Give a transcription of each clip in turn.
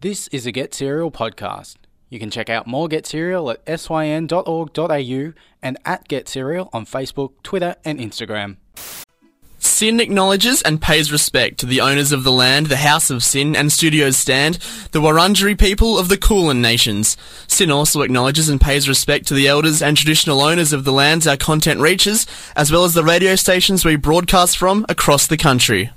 This is a Get Serial podcast. You can check out more Get Serial at syn.org.au and at Get Serial on Facebook, Twitter and Instagram. SYN acknowledges and pays respect to the owners of the land, the House of SYN and Studios Stand, the Wurundjeri people of the Kulin Nations. SYN also acknowledges and pays respect to the elders and traditional owners of the lands our content reaches, as well as the radio stations we broadcast from across the country.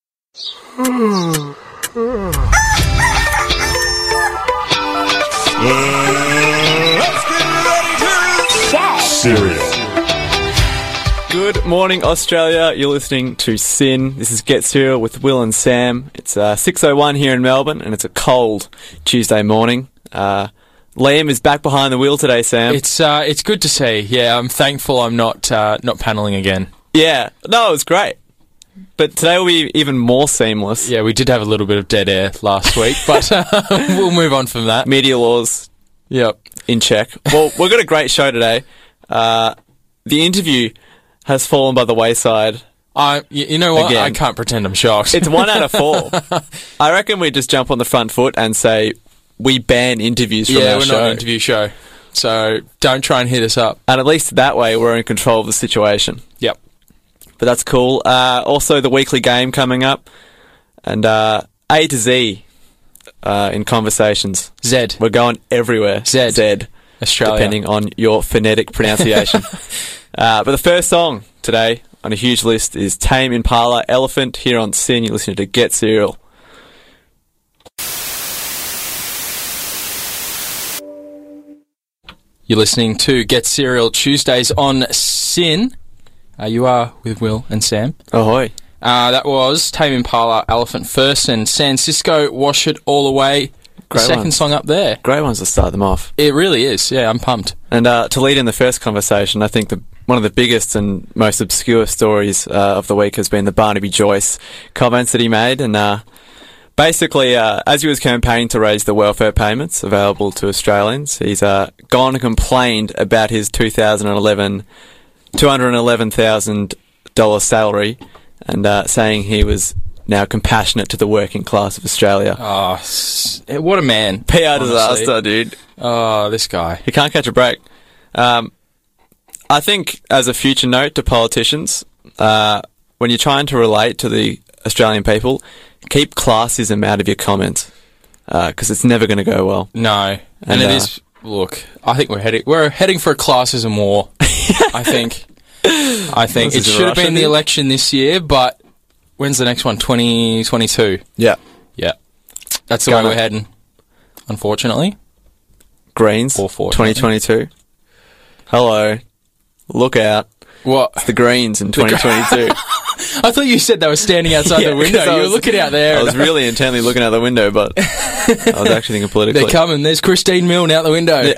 Let's get ready to get serial. Good morning, Australia. You're listening to SYN. This is Get Serial with Will and Sam. It's 6:01 here in Melbourne, and it's a cold Tuesday morning. Liam is back behind the wheel today, Sam. It's good to see. Yeah, I'm thankful I'm not panelling again. Yeah, no, it was great. But today will be even more seamless. Yeah, we did have a little bit of dead air last week, but we'll move on from that. Media laws, yep, in check. Well, we've got a great show today. The interview has fallen by the wayside. You know what? Again. I can't pretend I'm shocked. It's 1 out of 4. I reckon we just jump on the front foot and say we ban interviews from our show. Yeah, we're not an interview show, so don't try and hit us up. And at least that way we're in control of the situation. Yep. But that's cool. Also, the weekly game coming up. And A to Z in conversations. Z. We're going everywhere. Z. Australia. Depending on your phonetic pronunciation. But the first song today on a huge list is Tame Impala, Elephant, here on SYN. You're listening to Get Serial. You're listening to Get Serial Tuesdays on SYN. You are with Will and Sam. Ahoy. That was Tame Impala, Elephant first, and San Cisco, Wash It All Away. Great the second ones. song up there. Great ones to start them off. It really is. Yeah, I'm pumped. And to lead in the first conversation, I think one of the biggest and most obscure stories of the week has been the Barnaby Joyce comments that he made. And basically, as he was campaigning to raise the welfare payments available to Australians, he's gone and complained about his 2011 $211,000 salary and saying he was now compassionate to the working class of Australia. Oh, what a man. PR disaster, dude. Oh, this guy. He can't catch a break. I think, as a future note to politicians, when you're trying to relate to the Australian people, keep classism out of your comments, because it's never going to go well. No. And it is... Look, I think we're heading for a classism war. I think it should have been the election this year, but when's the next one? 2022. Yeah. That's the way we're heading. Unfortunately. Greens. Or fortunately. 2022. Hello. Look out. What? It's the Greens in 2022. I thought you said they were standing outside the window. You were looking out there. I was really intently looking out the window, but I was actually thinking politically. They're coming. There's Christine Milne out the window. Yeah.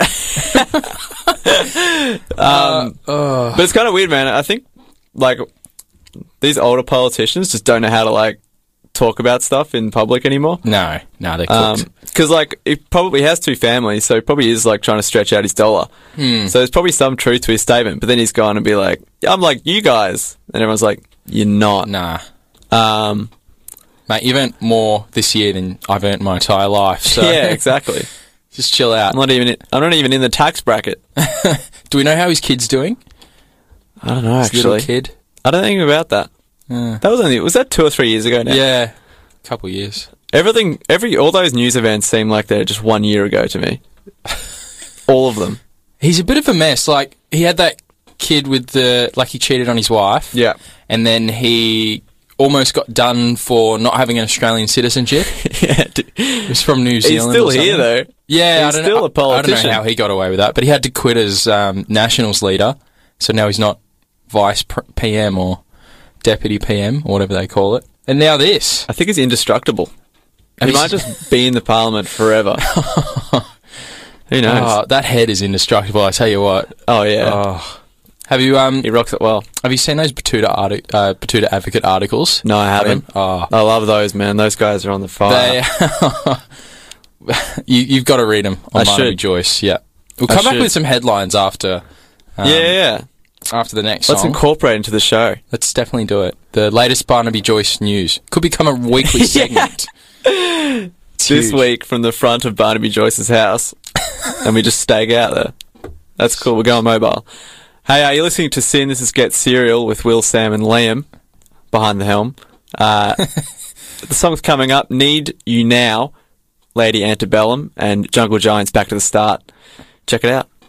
But it's kind of weird, man. I think, these older politicians just don't know how to, talk about stuff in public anymore. No, they're cooked. Because, he probably has 2 families, so he probably is, trying to stretch out his dollar. So there's probably some truth to his statement, but then he's gone and be like, I'm like you guys. And everyone's like, you're not. Nah. Mate, you've earned more this year than I've earned my entire life. So yeah, exactly. Just chill out. I'm not even in the tax bracket. Do we know how his kid's doing? I don't know, his actually. little kid? I don't think about that. Was that 2 or 3 years ago now? Yeah. A couple of years. All those news events seem like they're just 1 year ago to me. All of them. He's a bit of a mess. He had that kid with he cheated on his wife. Yeah. And then he almost got done for not having an Australian citizenship. Yeah. He was from New Zealand. He's still here, though. Yeah, he's still a politician. I don't know how he got away with that, but he had to quit as Nationals leader, so now he's not Vice PM or Deputy PM, or whatever they call it. And now this. I think he's indestructible. He might just be in the Parliament forever. Who knows? Oh, that head is indestructible, I tell you what. Oh, yeah. Oh. Have you he rocks it well. Have you seen those Batuta Advocate articles? No, I haven't. Oh. I love those, man. Those guys are on the fire. You've got to read them on Barnaby Joyce. Yeah, we'll come back with some headlines after. After the next Let's song. incorporate into the show. Let's definitely do it. The latest Barnaby Joyce news could become a weekly segment. this week from the front of Barnaby Joyce's house, and we just stag out there. That's cool. We're going mobile. Hey, you're listening to Sin. This is Get Serial with Will, Sam, and Liam behind the helm. The song's coming up, Need You Now, Lady Antebellum, and Jungle Giants, Back to the Start. Check it out.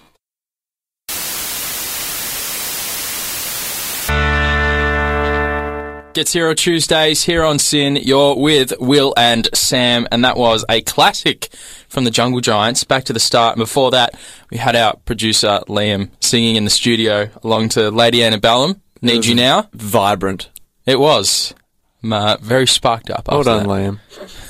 Get Zero Tuesdays here on Sin. You're with Will and Sam, and that was a classic from the Jungle Giants, Back to the Start. And before that, we had our producer Liam singing in the studio along to Lady Antebellum, Need You Now. Vibrant. It was. Very sparked up. Well done, Liam.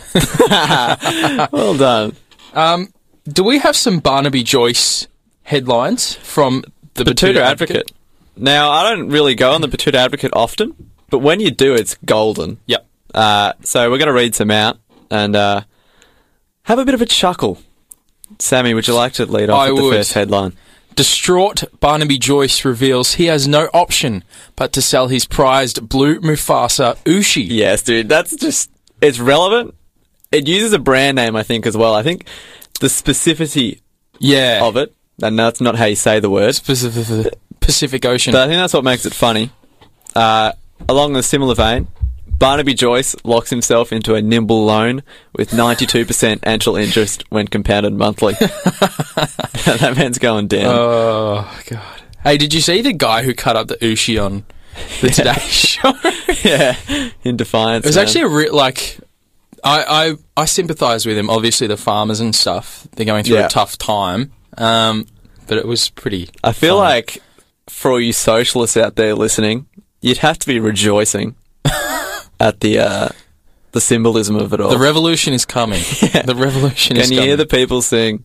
Well done. Do we have some Barnaby Joyce headlines from the Betoota Advocate? Now, I don't really go on the Betoota Advocate often, but when you do, it's golden. Yep. So we're going to read some out and have a bit of a chuckle. Sammy, would you like to lead off with the first headline? Distraught Barnaby Joyce reveals he has no option but to sell his prized blue Mufasa Ushi. Yes, dude. That's just... It's relevant. It uses a brand name, I think, as well. I think the specificity of it, and that's not how you say the word. Pacific Ocean. But I think that's what makes it funny. Along a similar vein, Barnaby Joyce locks himself into a nimble loan with 92% annual interest when compounded monthly. That man's going down. Oh, God. Hey, did you see the guy who cut up the Ushi on the Today Show? Yeah, in defiance. It was actually a real, I sympathise with him. Obviously, the farmers and stuff, they're going through a tough time. But it was pretty I feel fun. like for all you socialists out there listening, you'd have to be rejoicing at the symbolism of it all. The revolution is coming. Yeah. The revolution is coming. Can you hear the people sing?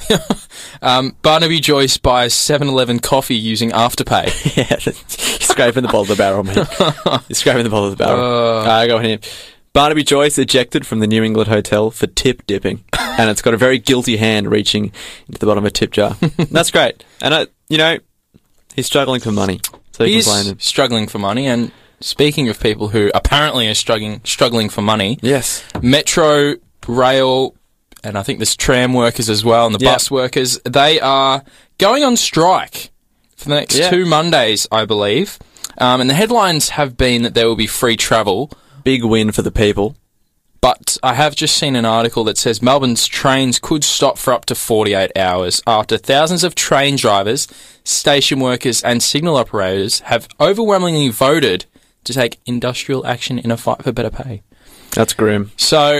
Barnaby Joyce buys 7-Eleven coffee using Afterpay. Yeah, you're scraping the bottom of the barrel, man. You're scraping the bottom of the barrel. Go on here. Barnaby Joyce ejected from the New England hotel for tip dipping, and it's got a very guilty hand reaching into the bottom of a tip jar. That's great. And, he's struggling for money. So you can blame him. Struggling for money, and speaking of people who apparently are struggling for money, yes, Metro Rail, and I think there's tram workers as well, and the bus workers, they are going on strike for the next 2 Mondays, I believe. And the headlines have been that there will be free travel. Big win for the people. But I have just seen an article that says Melbourne's trains could stop for up to 48 hours after thousands of train drivers, station workers and signal operators have overwhelmingly voted to take industrial action in a fight for better pay. That's grim. So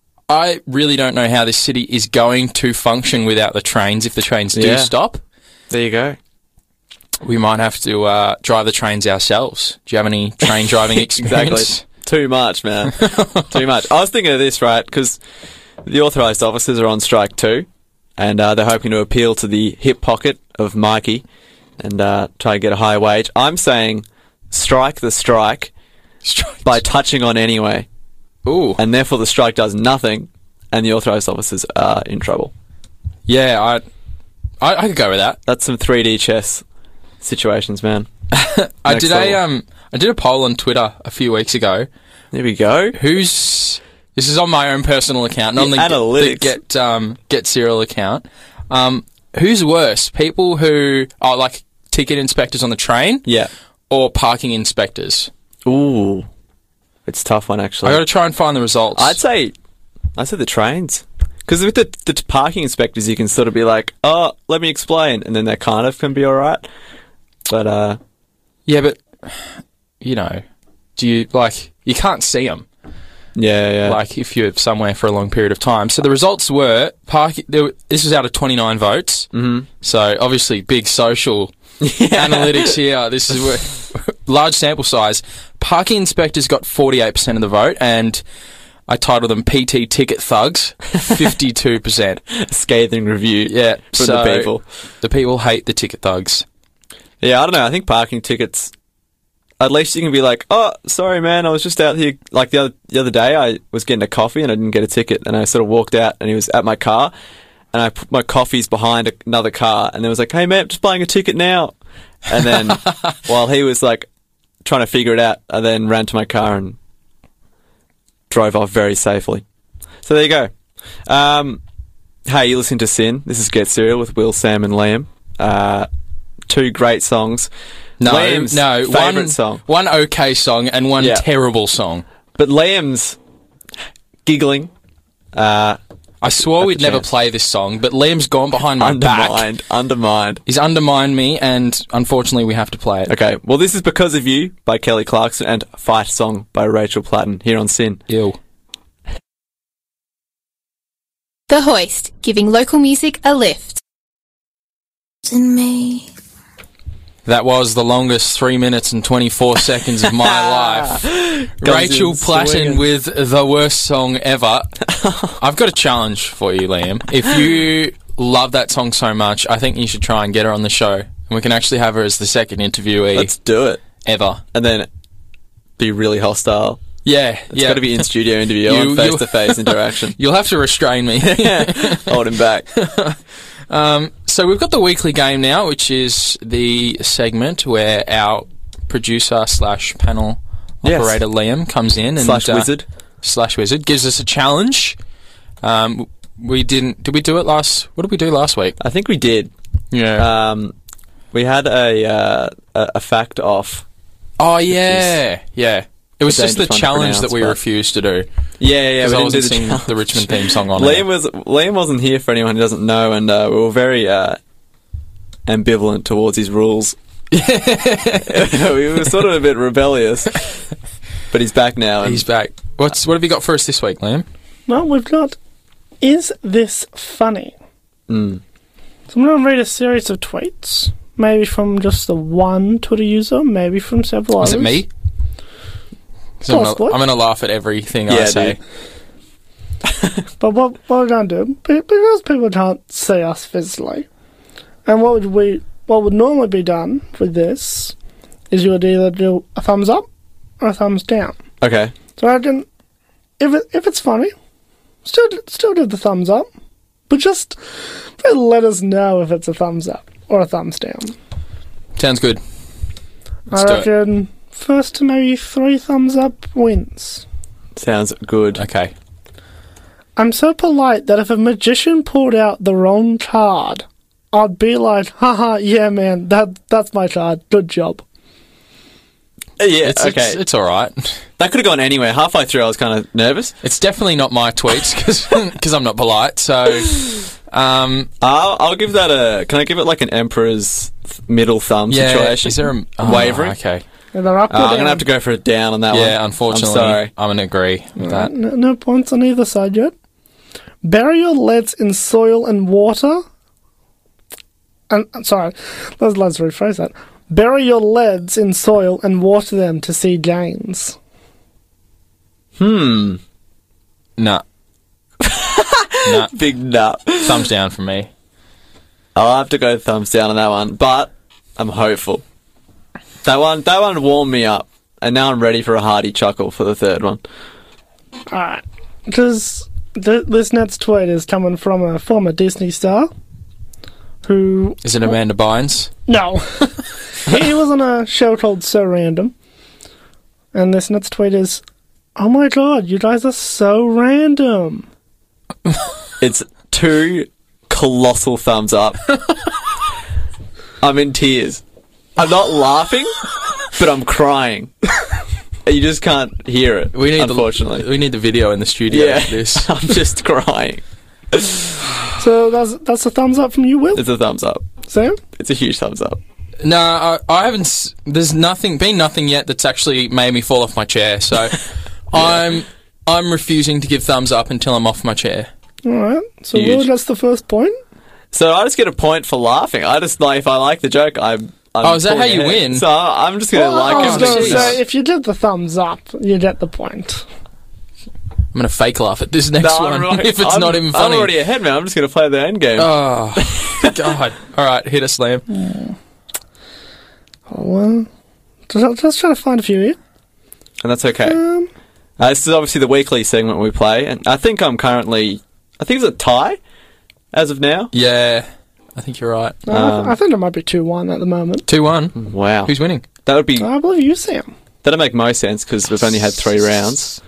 I really don't know how this city is going to function without the trains if the trains do stop. There you go. We might have to drive the trains ourselves. Do you have any train driving experience? Exactly. Too much, man. Too much. I was thinking of this, right, because the authorised officers are on strike too, and they're hoping to appeal to the hip pocket of Mikey and try to get a higher wage. I'm saying strike the strike by touching on anyway. Ooh. And therefore the strike does nothing, and the authorised officers are in trouble. Yeah, I could go with that. That's some 3D chess situations, man. I did a poll on Twitter a few weeks ago. There we go. This is on my own personal account, not on the analytics. Get Serial account. Who's worse? People who are like ticket inspectors on the train? Yeah. Or parking inspectors? Ooh. It's a tough one, actually. I got to try and find the results. I'd say the trains. Because with the parking inspectors, you can sort of be like, oh, let me explain. And then they kind of can be all right. But, yeah, but, you can't see them. Yeah. Like, if you're somewhere for a long period of time. So the results were, this was out of 29 votes. Mm-hmm. So, obviously, big social analytics here. This is where, large sample size. Parking inspectors got 48% of the vote, and I titled them PT Ticket Thugs, 52%. Scathing review from the people. The people hate the ticket thugs. Yeah, I don't know. I think parking tickets, at least you can be like, oh, sorry, man, I was just out here. Like the other day, I was getting a coffee and I didn't get a ticket. And I sort of walked out and he was at my car. And I put my coffees behind another car. And there was like, hey, man, I'm just buying a ticket now. And then while he was like trying to figure it out, I then ran to my car and drove off very safely. So So there you go. Hey, you listen to Sin. This is Get Serial with Will, Sam and Liam. 2 great songs. Liam's favourite song. One okay song and one terrible song. But Liam's giggling. I swore we'd never play this song, but Liam's gone behind my back. Undermined. He's undermined me, and unfortunately we have to play it. Okay, well this is Because of You by Kelly Clarkson and Fight Song by Rachel Platten here on Sin. Ew. The Hoist, giving local music a lift. In me. That was the longest 3 minutes and 24 seconds of my life. Rachel Platten with the worst song ever. I've got a challenge for you, Liam. If you love that song so much, I think you should try and get her on the show. And we can actually have her as the second interviewee. Let's do it. Ever. And then be really hostile. Yeah. It's got to be in-studio interview on face-to-face interaction. You'll have to restrain me. Hold him back. So we've got the weekly game now, which is the segment where our producer / panel operator Liam comes in and /wizard gives us a challenge. Did we do it last? What did we do last week? I think we did. Yeah. We had a fact off. Oh yeah, yeah. It was just the challenge that we refused to do. Yeah. Because I wasn't singing the Richmond theme song on Liam wasn't here for anyone who doesn't know, and we were very ambivalent towards his rules. We were sort of a bit rebellious, but he's back now. He's back. What have you got for us this week, Liam? Well, we've got Is This Funny? So I'm going to read a series of tweets, maybe from just the one Twitter user, maybe from several others. Is it me? I'm going to laugh at everything I say. But what we're going to do, because people can't see us physically, and what would normally be done with this is you would either do a thumbs up or a thumbs down. Okay. So I can, if it's funny, still do the thumbs up, but just let us know if it's a thumbs up or a thumbs down. Sounds good. I reckon first to maybe 3 thumbs up wins. Sounds good. Okay. I'm so polite that if a magician pulled out the wrong card, I'd be like, haha, yeah, man, that's my card. Good job. Yeah, okay. It's all right. That could have gone anywhere. Halfway through, I was kind of nervous. It's definitely not my tweets because I'm not polite. So, I'll give that can I give it like an emperor's middle thumb situation? Is there wavering? Okay. I'm going to have to go for a down on that one. Yeah, unfortunately, I'm sorry. I'm going to agree with that. No points on either side yet. Bury your leads in soil and water. Let's rephrase that. Bury your leads in soil and water them to see gains. Nah. Big nut. Thumbs down from me. I'll have to go thumbs down on that one, but I'm hopeful. That one warmed me up, and now I'm ready for a hearty chuckle for the third one. Alright, because this next tweet is coming from a former Disney star who... Is it Amanda Bynes? No. He was on a show called So Random, and this next tweet is, oh my god, you guys are so random. It's 2 colossal thumbs up. I'm in tears. I'm not laughing, but I'm crying. You just can't hear it, unfortunately. We need the video in the studio for this. I'm just crying. So that's a thumbs up from you, Will? It's a thumbs up. Sam? It's a huge thumbs up. No, I haven't... There's been nothing yet that's actually made me fall off my chair, so I'm refusing to give thumbs up until I'm off my chair. Alright, so Will gets the first point. So I just get a point for laughing. I just, if I like the joke, I'm is that how you win? So I'm just going to like it. I was going to say, if you did the thumbs up, you get the point. I'm going to fake laugh at this next one if it's not even funny. I'm already ahead, man. I'm just going to play the end game. Oh, God. All right, hit us, Liam. Yeah. Well, just trying to find a few here. And that's okay. This is obviously the weekly segment we play, and I think it's a tie as of now. Yeah, I think you're right. I think it might be 2-1 at the moment. 2-1? Wow. Who's winning? That would be... I believe you, Sam. That'd make most sense, because we've only had 3 rounds.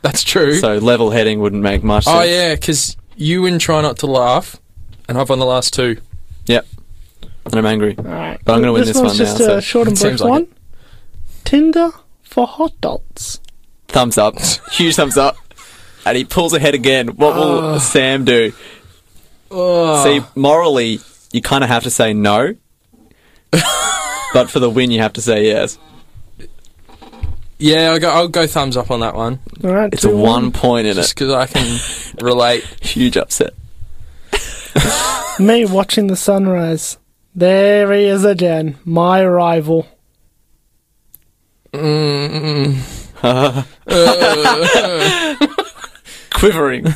That's true. So level heading wouldn't make much sense. Oh, yeah, because you win Try Not to Laugh, and I've won the last two. Yep. And I'm angry. Alright. But I'm going to win this one now. This one's just a short and brief seems like one. it. Tinder for hot dogs. Thumbs up. Huge thumbs up. And he pulls ahead again. What will Sam do? See, morally, you kind of have to say no. But for the win, you have to say yes. Yeah, I'll go thumbs up on that one. Alright, It's a 1 point in Just it. because I can relate. Huge upset. Me watching the sunrise. There he is again, my rival. Quivering.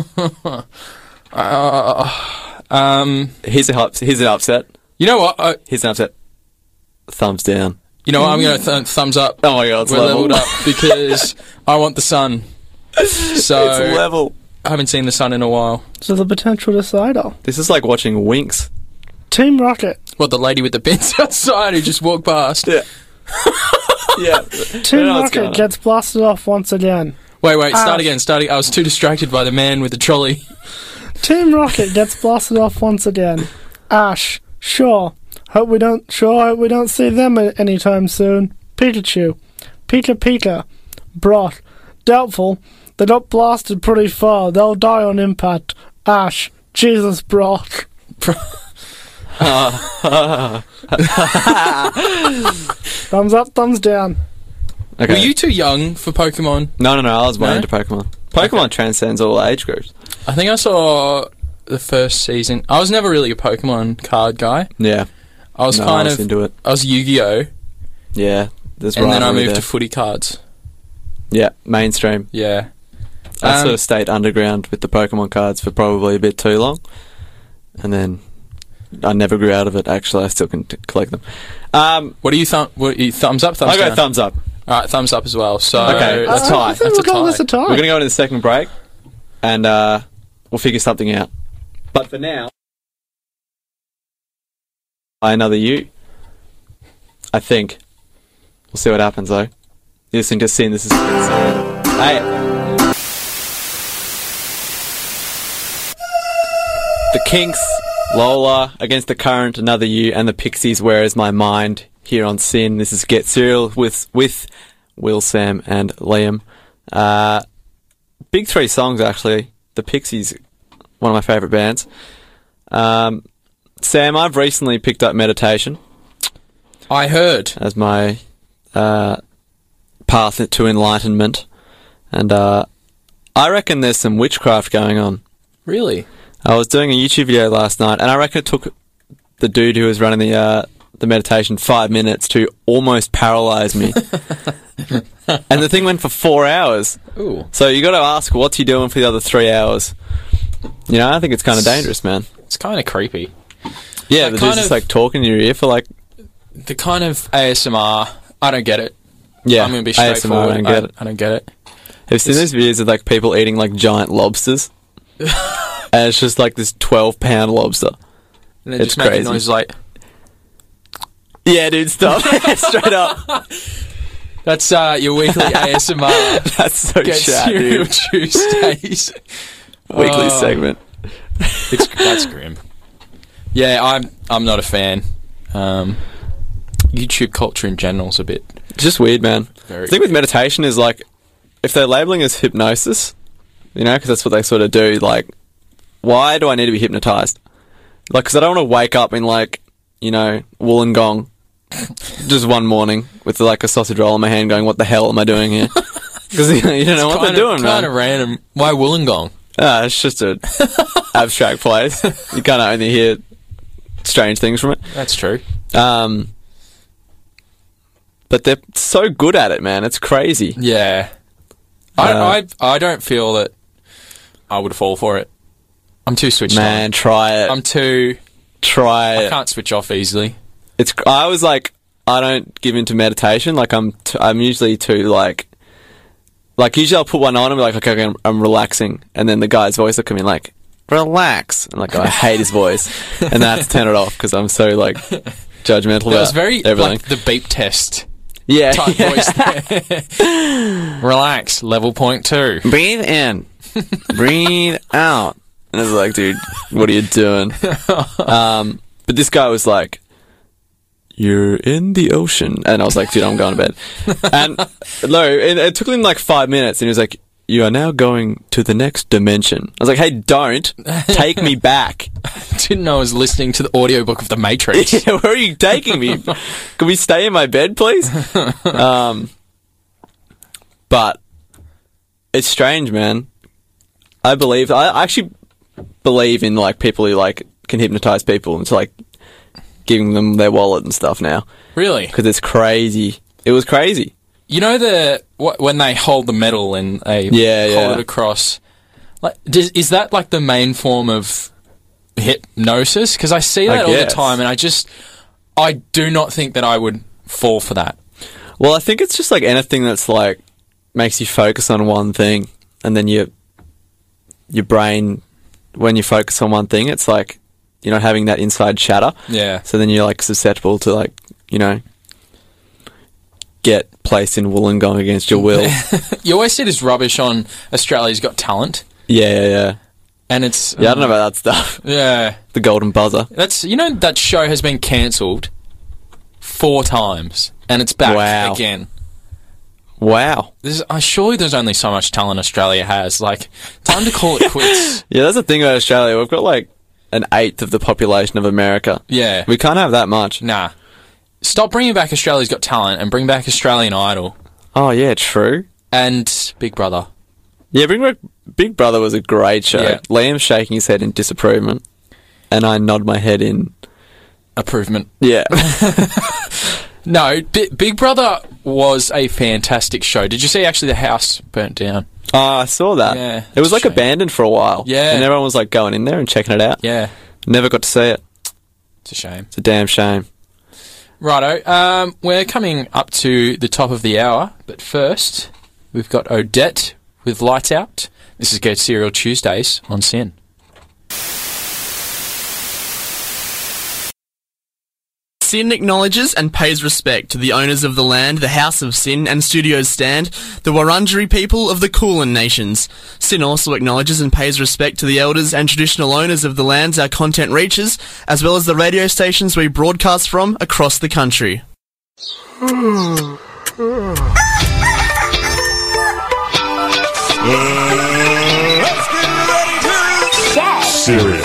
Here's an upset. You know what? Here's an upset. Thumbs down. You know what? I'm going to thumbs up. Oh my god, it's We're level. leveled up because I want the sun. So It's level. I haven't seen the sun in a while. So the potential decider. This is like watching Winx. Team Rocket. What, the lady with the bins outside who just walked past? Yeah. Yeah. Team know what's going Rocket on. gets blasted off once again. Wait, start again. I was too distracted by the man with the trolley. Team Rocket gets blasted off once again. Ash. Sure. Hope we don't see them anytime soon. Pikachu. Pika. Brock. Doubtful. They got blasted pretty far. They'll die on impact. Ash. Jesus, Brock. Thumbs up, thumbs down. Okay. Were you too young for Pokemon? No, I was way No? into Pokemon. Pokemon transcends all age groups. I think I saw the first season. I was never really a Pokemon card guy. Yeah. I was I was into it. I was Yu-Gi-Oh! Yeah. There's And then I rivalry moved there. to footy cards. Yeah, mainstream. Yeah. I sort of stayed underground with the Pokemon cards for probably a bit too long. And then I never grew out of it, actually. I still can collect them. What do you thumbs up, thumbs I down? go thumbs up. Alright, thumbs up as well. So Okay, that's a tie. I think That's we'll call this a tie. We're going to go into the second break. And we'll figure something out. But for now... Another you. I think. We'll see what happens, though. You're listening to Sin. This is... Hey. The Kinks, Lola, Against the Current, Another You, and the Pixies, Where Is My Mind, here on Sin. This is Get Serial with Will, Sam, and Liam. Big three songs, actually. The Pixies, one of my favourite bands. Sam, I've recently picked up meditation I heard. as my path to enlightenment. And I reckon there's some witchcraft going on. Really? I was doing a YouTube video last night, and I reckon it took the dude who was running the meditation 5 minutes to almost paralyse me. And the thing went for 4 hours. Ooh. So you got to ask, what's he doing for the other 3 hours? You know, I think it's kind of dangerous, man. It's kind of creepy. Yeah, Like the kind dude's just of- like talking in your ear for like... The kind of ASMR, I don't get it. Yeah, I'm going to be ASMR, straightforward. I don't get it. I don't get it. Have you seen those videos of like people eating like giant lobsters? And it's just like this 12-pound lobster. And they're It's just making crazy. noises like... Yeah, dude, stop. Straight up. That's your weekly ASMR. That's so Get chat, Cereal dude. Tuesdays. Weekly Oh. segment. That's grim. Yeah, I'm not a fan. YouTube culture in general is a bit... It's just weird, man. Very The thing with meditation is like, if they're labeling as hypnosis, you know, because that's what they sort of do, like, why do I need to be hypnotized? Like, because I don't want to wake up in like, you know, Wollongong just one morning with like a sausage roll in my hand going, what the hell am I doing here? Because you don't know what they're doing, man. Kind of random. Why Wollongong? It's just an abstract place. You can't only hear strange things from it. That's true. But they're so good at it, man. It's crazy. Yeah. I don't feel that I would fall for it. I'm too switched Man, on. try it. I'm too... Try I it. can't switch off easily. I was like, I don't give into meditation. Like, I'm usually too, like, usually I'll put one on and be like, okay, I'm relaxing. And then the guy's voice will come in like, relax. And like, I hate his voice. And then I have to turn it off because I'm so, like, judgmental It was about very, everything. like, the beep test. type voice there. Relax. Level point 2. Breathe in. Breathe out. And I was like, dude, what are you doing? But this guy was like, you're in the ocean. And I was like, dude, I'm going to bed. And no, it took him like 5 minutes. And he was like, you are now going to the next dimension. I was like, hey, don't take me back. Didn't know I was listening to the audiobook of The Matrix. Yeah, where are you taking me? Can we stay in my bed, please? But it's strange, man. I actually believe in like people who like can hypnotize people into like giving them their wallet and stuff now. Really? Because it's crazy. It was crazy. You know when they hold the metal and they hold it across? Like, is that like the main form of hypnosis? Because I see that all the time, and I do not think that I would fall for that. Well, I think it's just like anything that's like makes you focus on one thing, and then your brain, when you focus on one thing, it's like you're not having that inside chatter. Yeah. So then you're like susceptible to like, you know, get placed in Wollongong against your will. You always see this rubbish on Australia's Got Talent. Yeah. And it's... I don't know about that stuff. Yeah. The golden buzzer. That show has been cancelled 4 times, and it's back again. Wow. Surely there's only so much talent Australia has. Like, time to call it quits. Yeah, that's the thing about Australia. We've got like an 1/8 of the population of America. Yeah. We can't have that much. Nah. Stop bringing back Australia's Got Talent and bring back Australian Idol. Oh, yeah, true. And Big Brother. Yeah, bring back Big Brother was a great show. Yeah. Liam's shaking his head in disapproval, and I nod my head in... Approvement. Yeah. No, Big Brother was a fantastic show. Did you see actually the house burnt down? Oh, I saw that. Yeah. It was like abandoned for a while. Yeah. And everyone was like going in there and checking it out. Yeah. Never got to see it. It's a shame. It's a damn shame. Righto. We're coming up to the top of the hour, but first, we've got Odette with Lights Out. This is Get Serial Tuesdays on SYN. SYN acknowledges and pays respect to the owners of the land, the House of SYN and Studios Stand, the Wurundjeri people of the Kulin Nations. SYN also acknowledges and pays respect to the elders and traditional owners of the lands our content reaches, as well as the radio stations we broadcast from across the country. Let's get ready to get serial.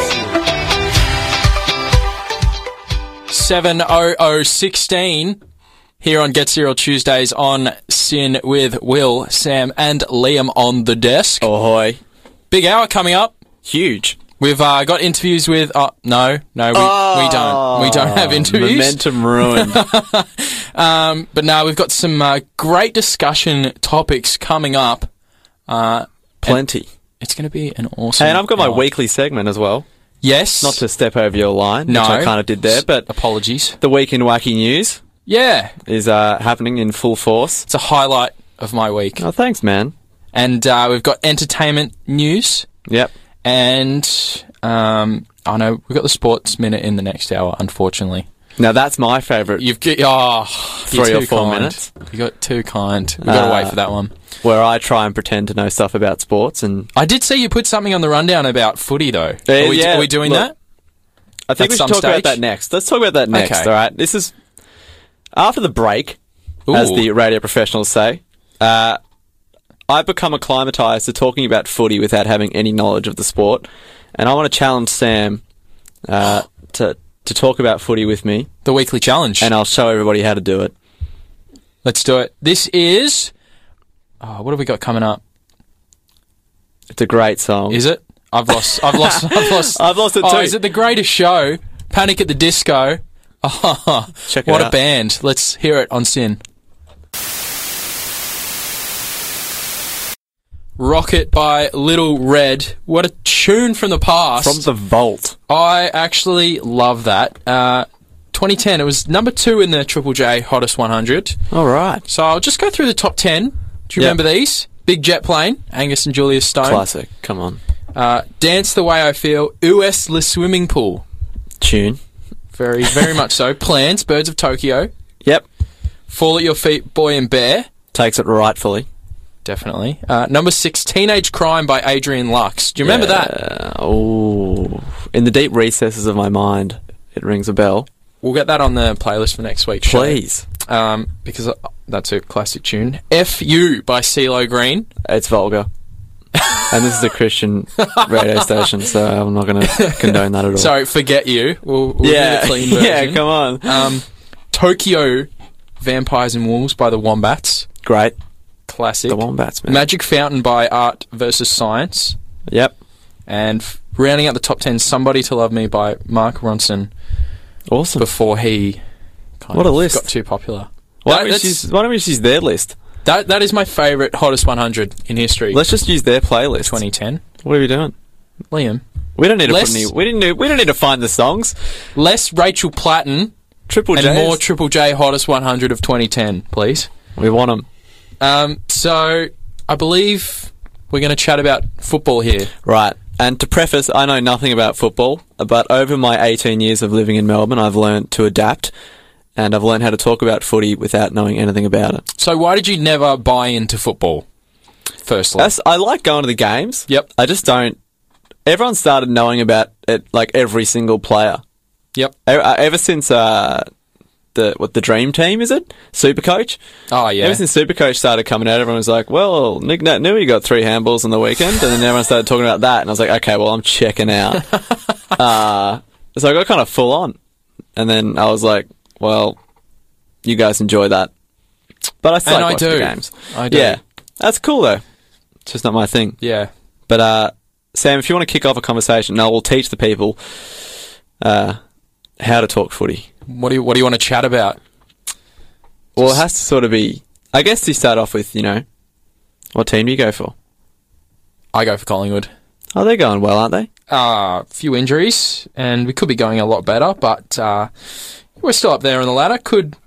7:00:16 here on Get Serial Tuesdays on SYN with Will, Sam and Liam on the desk. Ahoy. Big hour coming up. Huge. We've got interviews with... no, we don't. We don't have interviews. Momentum ruined. But no, we've got some great discussion topics coming up. Plenty. It's going to be an awesome Hey, and I've got my hour. weekly segment as well. Yes. Not to step over your line, No. which I kind of did there, but Apologies. the Week in Wacky News Yeah. is happening in full force. It's a highlight of my week. Oh, thanks, man. And we've got entertainment news. Yep. And I know we've got the sports minute in the next hour, unfortunately. Now, that's my favourite. You've got 3 or 4 minutes. You got too kind. We've got to wait for that one. Where I try and pretend to know stuff about sports, and I did see you put something on the rundown about footy, though. Yeah, Are we doing look, that? I think At we some should talk stage? about that next. Let's talk about that next, Okay. all right? This is after the break, as Ooh. the radio professionals say. I've become acclimatised to talking about footy without having any knowledge of the sport, and I want to challenge Sam to talk about footy with me, The weekly challenge. and I'll show everybody how to do it. Let's do it. This is... what have we got coming up? It's a great song. Is it? I've lost. I've lost it Oh, too. is it The Greatest Show? Panic at the Disco? Oh, Check it what out. a band. Let's hear it on SYN. Rocket by Little Red. What a tune from the past. From the vault. I actually love that. 2010, it was number 2 in the Triple J Hottest 100. All right. So I'll just go through the top 10. Do you Yep. remember these? Big Jet Plane, Angus and Julius Stone. Classic. Come on. Dance the Way I Feel, US Le Swimming Pool. Tune. Very, very much so. Plans, Birds of Tokyo. Yep. Fall at Your Feet, Boy and Bear. Takes it rightfully. Definitely. Number 6, Teenage Crime by Adrian Lux. Do you remember that? Oh, in the deep recesses of my mind, it rings a bell. We'll get that on the playlist for next week's show. Please. Because that's a classic tune. F.U. by CeeLo Green. It's vulgar. And this is a Christian radio station, so I'm not going to condone that at all. Sorry, Forget You. We'll do the clean version. Yeah, come on. Tokyo Vampires and Wolves by the Wombats. Great. Classic. The Wombats, man. Magic Fountain by Art vs. Science. Yep. And rounding out the top 10, Somebody to Love Me by Mark Ronson. Awesome. Before he what a list. got too popular. Why don't we just use their list? That is my favourite Hottest 100 in history. Let's just use their playlist. 2010. What are we doing? Liam. We don't need to put any. We don't need to find the songs. Less Rachel Platten. Triple J. And more Triple J Hottest 100 of 2010, please. We want them. So, I believe we're going to chat about football here. Right. And to preface, I know nothing about football, but over my 18 years of living in Melbourne, I've learned to adapt, and I've learned how to talk about footy without knowing anything about it. So why did you never buy into football, firstly? I like going to the games. Yep. I just don't... Everyone started knowing about it, like, every single player. Yep. Ever since... the Dream Team, is it? Supercoach? Oh, yeah. Ever since Supercoach started coming out, everyone was like, well, Nick Nat knew he got 3 handballs on the weekend, and then everyone started talking about that, and I was like, okay, well, I'm checking out. So I got kind of full on. And then I was like, well, you guys enjoy that. But I still like watching the games. I do. Yeah. That's cool, though. It's just not my thing. Yeah. But, Sam, if you want to kick off a conversation, we'll teach the people how to talk footy. What do you want to chat about? Well, it has to sort of be... I guess you start off with, what team do you go for? I go for Collingwood. Oh, they're going well, aren't they? A few injuries, and we could be going a lot better, but we're still up there on the ladder.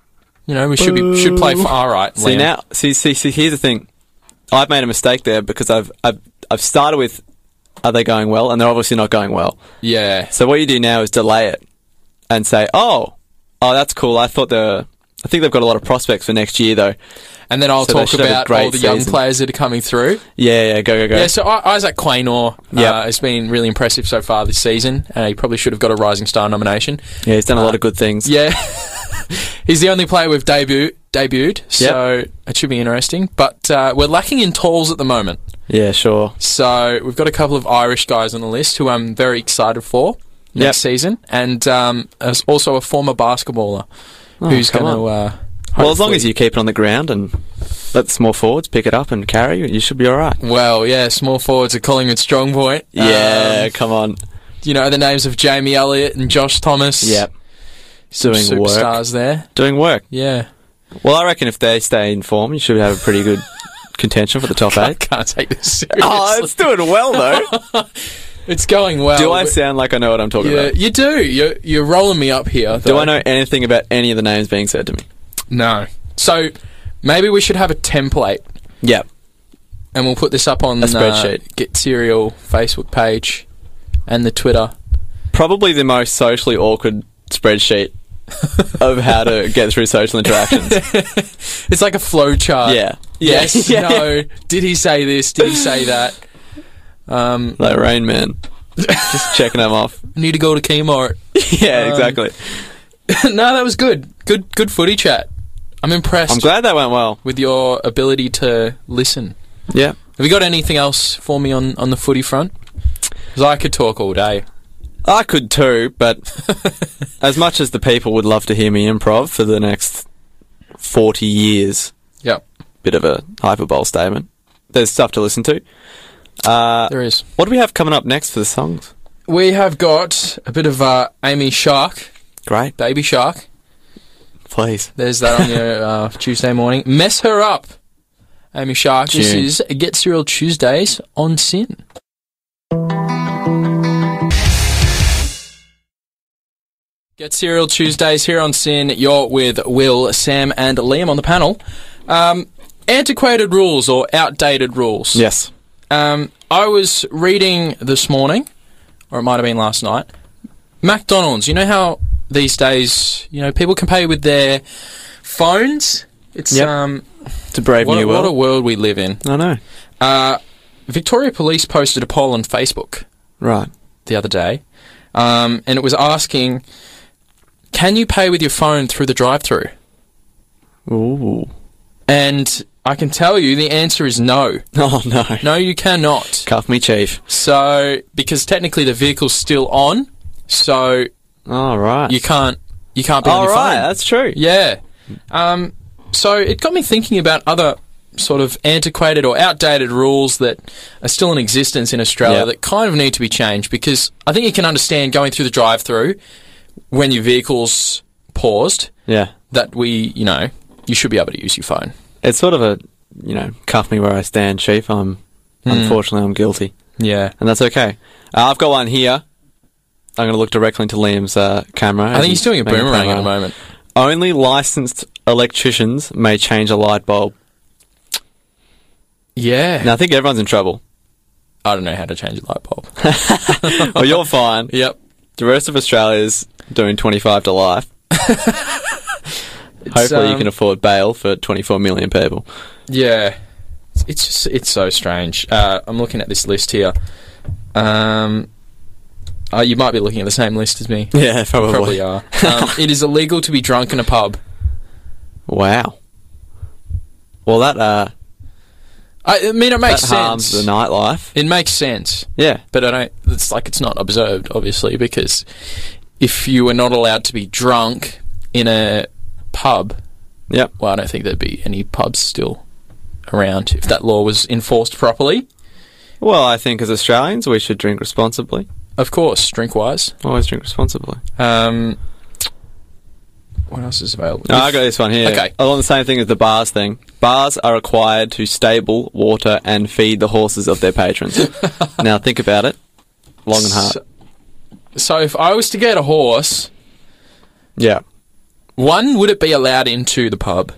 We should play for... All right, See, Liam. now... See, here's the thing. I've made a mistake there because I've started with, are they going well? And they're obviously not going well. Yeah. So what you do now is delay it and say, oh, that's cool. I think they've got a lot of prospects for next year, though. And then I'll talk about all the young players that are coming through. Yeah, go. Yeah, so Isaac Quaynor has been really impressive so far this season. He probably should have got a Rising Star nomination. Yeah, he's done a lot of good things. Yeah. He's the only player we've debuted, so it should be interesting. But we're lacking in talls at the moment. Yeah, sure. So we've got a couple of Irish guys on the list who I'm very excited for next season. And as also a former basketballer who's going to... well, as long as you keep it on the ground and let the small forwards pick it up and carry, you should be all right. Well, yeah, small forwards are Collingwood strong point. Yeah, come on. You know the names of Jamie Elliott and Josh Thomas. Yep. Some Doing superstars there. Doing work. Yeah. Well, I reckon if they stay in form, you should have a pretty good contention for the top 8. I can't take this seriously. Oh, it's doing well, though. It's going well. Do I sound like I know what I'm talking about? You do. You're rolling me up here, though. Do I know anything about any of the names being said to me? No. So, maybe we should have a template. Yep. And we'll put this up on a spreadsheet. Get Serial Facebook page and the Twitter. Probably the most socially awkward spreadsheet of how to get through social interactions. It's like a flow chart. Yeah. Yes, no, did he say this, did he say that? Like Rain Man. Just checking them off. Need to go to Kmart. Yeah, exactly. No, that was good. Good footy chat. I'm impressed. I'm glad that went well. With your ability to listen. Yeah. Have you got anything else for me on the footy front? Because I could talk all day. I could too, but as much as the people would love to hear me improv for the next 40 years, yep, bit of a hyperbole statement, there's stuff to listen to. There is. What do we have coming up next for the songs? We have got a bit of Amy Shark. Great. Baby Shark. Please. There's that on your Tuesday morning. Mess Her Up, Amy Shark. Tune. This is Get Serial Tuesdays on Sin. Get Serial Tuesdays here on Sin. You're with Will, Sam and Liam on the panel. Antiquated rules or outdated rules. Yes. I was reading this morning, or it might have been last night, McDonald's. You know how these days, people can pay with their phones It's It's a brave new world. What a world we live in. I know. Victoria Police posted a poll on Facebook Right. the other day, and it was asking, can you pay with your phone through the drive-thru? Ooh. And I can tell you the answer is no. Oh, no. No, you cannot. Cuff me, Chief. So, because technically the vehicle's still on, so All right. you can't be on All your right, phone. that's true. Yeah. So it got me thinking about other sort of antiquated or outdated rules that are still in existence in Australia that kind of need to be changed, because I think you can understand going through the drive-thru when your vehicle's paused, Yeah. that you should be able to use your phone. It's sort of a, cuff me where I stand, Chief. Unfortunately, I'm guilty. Yeah. And that's okay. I've got one here. I'm going to look directly into Liam's camera. I think he's doing a boomerang at the moment. Only licensed electricians may change a light bulb. Yeah. Now, I think everyone's in trouble. I don't know how to change a light bulb. Well, you're fine. Yep. The rest of Australia's doing 25 to life. Hopefully you can afford bail for 24 million people. Yeah. It's so strange. I'm looking at this list here. You might be looking at the same list as me. Yeah, probably. Probably are. It is illegal to be drunk in a pub. Wow. Well, that I mean, it makes that harms sense. the nightlife. It makes sense. Yeah. But it's not observed, obviously, because if you were not allowed to be drunk in a pub, Yep. well, I don't think there'd be any pubs still around if that law was enforced properly. Well, I think as Australians, we should drink responsibly. Of course, drink-wise. Always drink responsibly. What else is available? No, I got this one here. Okay. Along the same thing as the bars thing. Bars are required to stable, water, and feed the horses of their patrons. Now, think about it. Long and hard. So if I was to get a horse, Yeah. one, would it be allowed into the pub?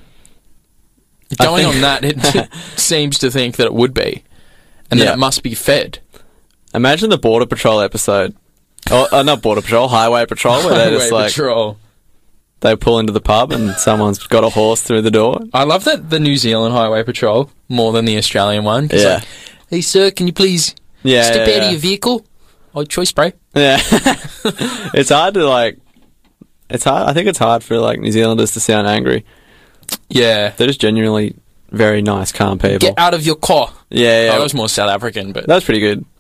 Going on that, it seems to think that it would be. And then Yeah. it must be fed. Imagine the Border Patrol episode. Oh, not Border Patrol, Highway Patrol, where they're just Highway like, Patrol. they pull into the pub and someone's got a horse through the door. I love that the New Zealand Highway Patrol more than the Australian one. It's Yeah. like, hey, sir, can you please step out of your vehicle? Oh, choice, bro. Yeah. It's hard to, I think it's hard for, New Zealanders to sound angry. Yeah. They're just genuinely very nice, calm people. Get out of your car. Yeah, yeah. Oh, that was more South African, but... That was pretty good.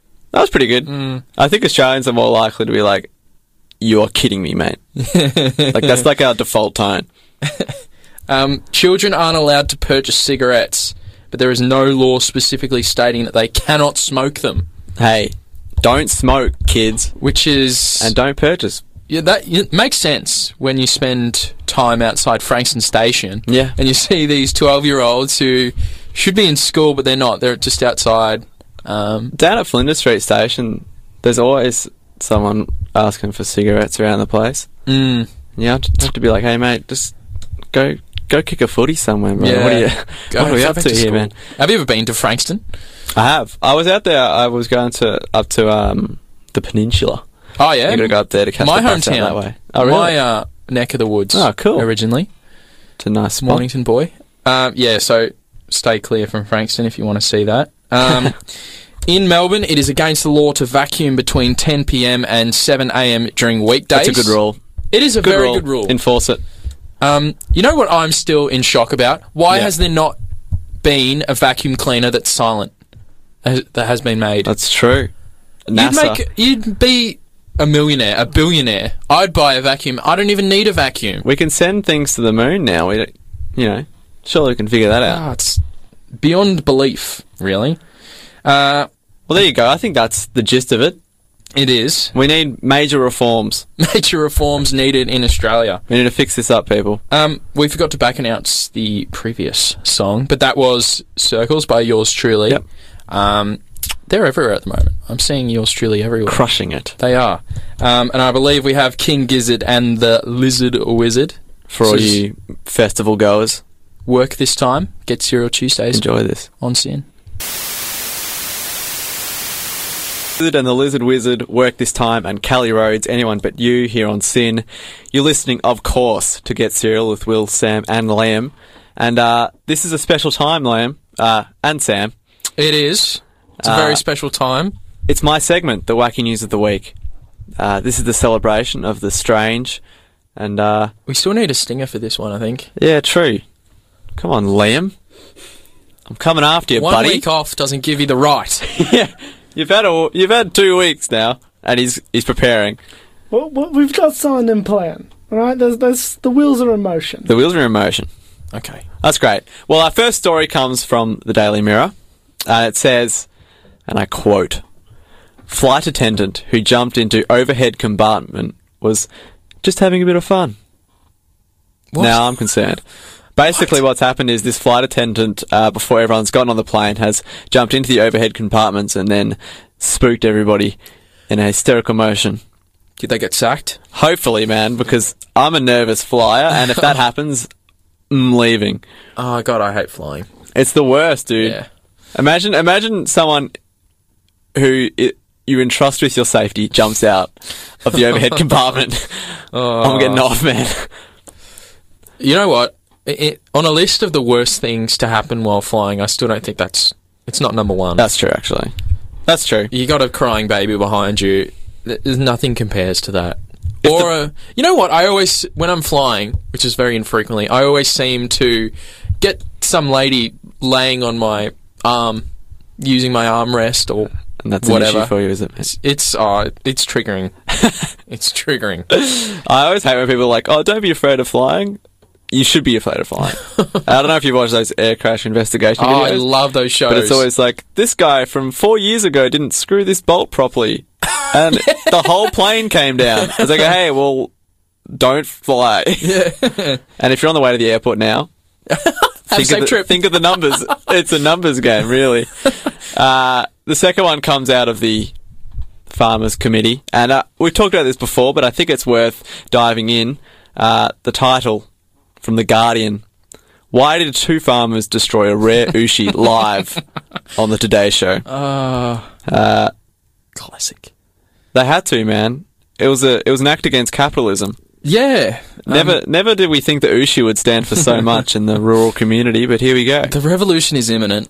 I think Australians are more likely to be like, "You are kidding me, mate." That's like our default tone. Children aren't allowed to purchase cigarettes, but there is no law specifically stating that they cannot smoke them. Hey, don't smoke, kids, Which is... and don't purchase. Yeah, it makes sense when you spend time outside Frankston Station. Yeah. And you see these 12-year-olds who should be in school, but they're not. They're just outside. Down at Flinders Street Station, there's always someone asking for cigarettes around the place. Mm. You have to be like, "Hey, mate, just go kick a footy somewhere, bro. Yeah. What are you Go up back to here, school. man?" Have you ever been to Frankston? I have. I was out there. I was going up to the Peninsula. Oh, yeah? You got to go up there to catch My the bus out hometown. that way. Oh, really? My neck of the woods. Oh, cool. Originally. It's a nice spot. Mornington boy. Yeah, so stay clear from Frankston if you want to see that. In Melbourne, it is against the law to vacuum between 10 p.m. and 7 a.m. during weekdays. That's a good rule. It is a very good rule. Enforce it. You know what I'm still in shock about? Why Yeah. has there not been a vacuum cleaner that's silent that has been made? That's true. NASA. You'd be a millionaire, a billionaire. I'd buy a vacuum. I don't even need a vacuum. We can send things to the moon now. We don't, surely we can figure that out. It's beyond belief, really. Well, there you go. I think that's the gist of it. It is. We need major reforms. Major reforms needed in Australia. We need to fix this up, people. We forgot to back announce the previous song, but that was Circles by Yours Truly. Yep. They're everywhere at the moment. I'm seeing Yours Truly everywhere. Crushing it. They are. And I believe we have King Gizzard and the Lizard Wizard. For all you festival goers. Work this time. Get Cereal Tuesdays. Enjoy this. On Sin. Lizard and the Lizard Wizard, Work This Time, and Callie Rhodes, Anyone But You, here on Sin. You're listening, of course, to Get Cereal with Will, Sam, and Liam. And this is a special time, Liam, and Sam. It is. It's a very special time. It's my segment, the Wacky News of the Week. This is the celebration of the strange, and we still need a stinger for this one, I think. Yeah, true. Come on, Liam. I'm coming after you, buddy. 1 week off doesn't give you the right. Yeah, you've had 2 weeks now, and he's preparing. Well, we've got something in plan, all right? There's the wheels are in motion. The wheels are in motion. Okay. That's great. Well, our first story comes from the Daily Mirror. It says, and I quote, "Flight attendant who jumped into overhead compartment was just having a bit of fun." What? Now I'm concerned. Basically, what's happened is this flight attendant, before everyone's gotten on the plane, has jumped into the overhead compartments and then spooked everybody in a hysterical motion. Did they get sacked? Hopefully, man, because I'm a nervous flyer, and if that happens, I'm leaving. Oh, God, I hate flying. It's the worst, dude. Yeah. Imagine someone who you entrust with your safety jumps out of the overhead compartment. I'm getting off, man. You know what? On a list of the worst things to happen while flying, I still don't think it's not number one. That's true, actually. That's true. You got a crying baby behind you. There's nothing compares to that. You know what? I always, when I'm flying, which is very infrequently, I always seem to get some lady laying on my arm, using my armrest or and that's whatever. An issue for you, is it? It's triggering. It's triggering. I always hate when people are like, "Oh, don't be afraid of flying." You should be afraid of flying. I don't know if you've watched those air crash investigation videos. I love those shows. But it's always like, this guy from 4 years ago didn't screw this bolt properly. And the whole plane came down. It's like, hey, well, don't fly. Yeah. And if you're on the way to the airport now, think of the numbers. It's a numbers game, really. The second one comes out of the Farmers Committee. And we've talked about this before, but I think it's worth diving in. The title from The Guardian: "Why did two farmers destroy a rare Ushi live on the Today Show?" Classic. They had to, man. It was an act against capitalism. Yeah. Never did we think that Ushi would stand for so much in the rural community, but here we go. The revolution is imminent.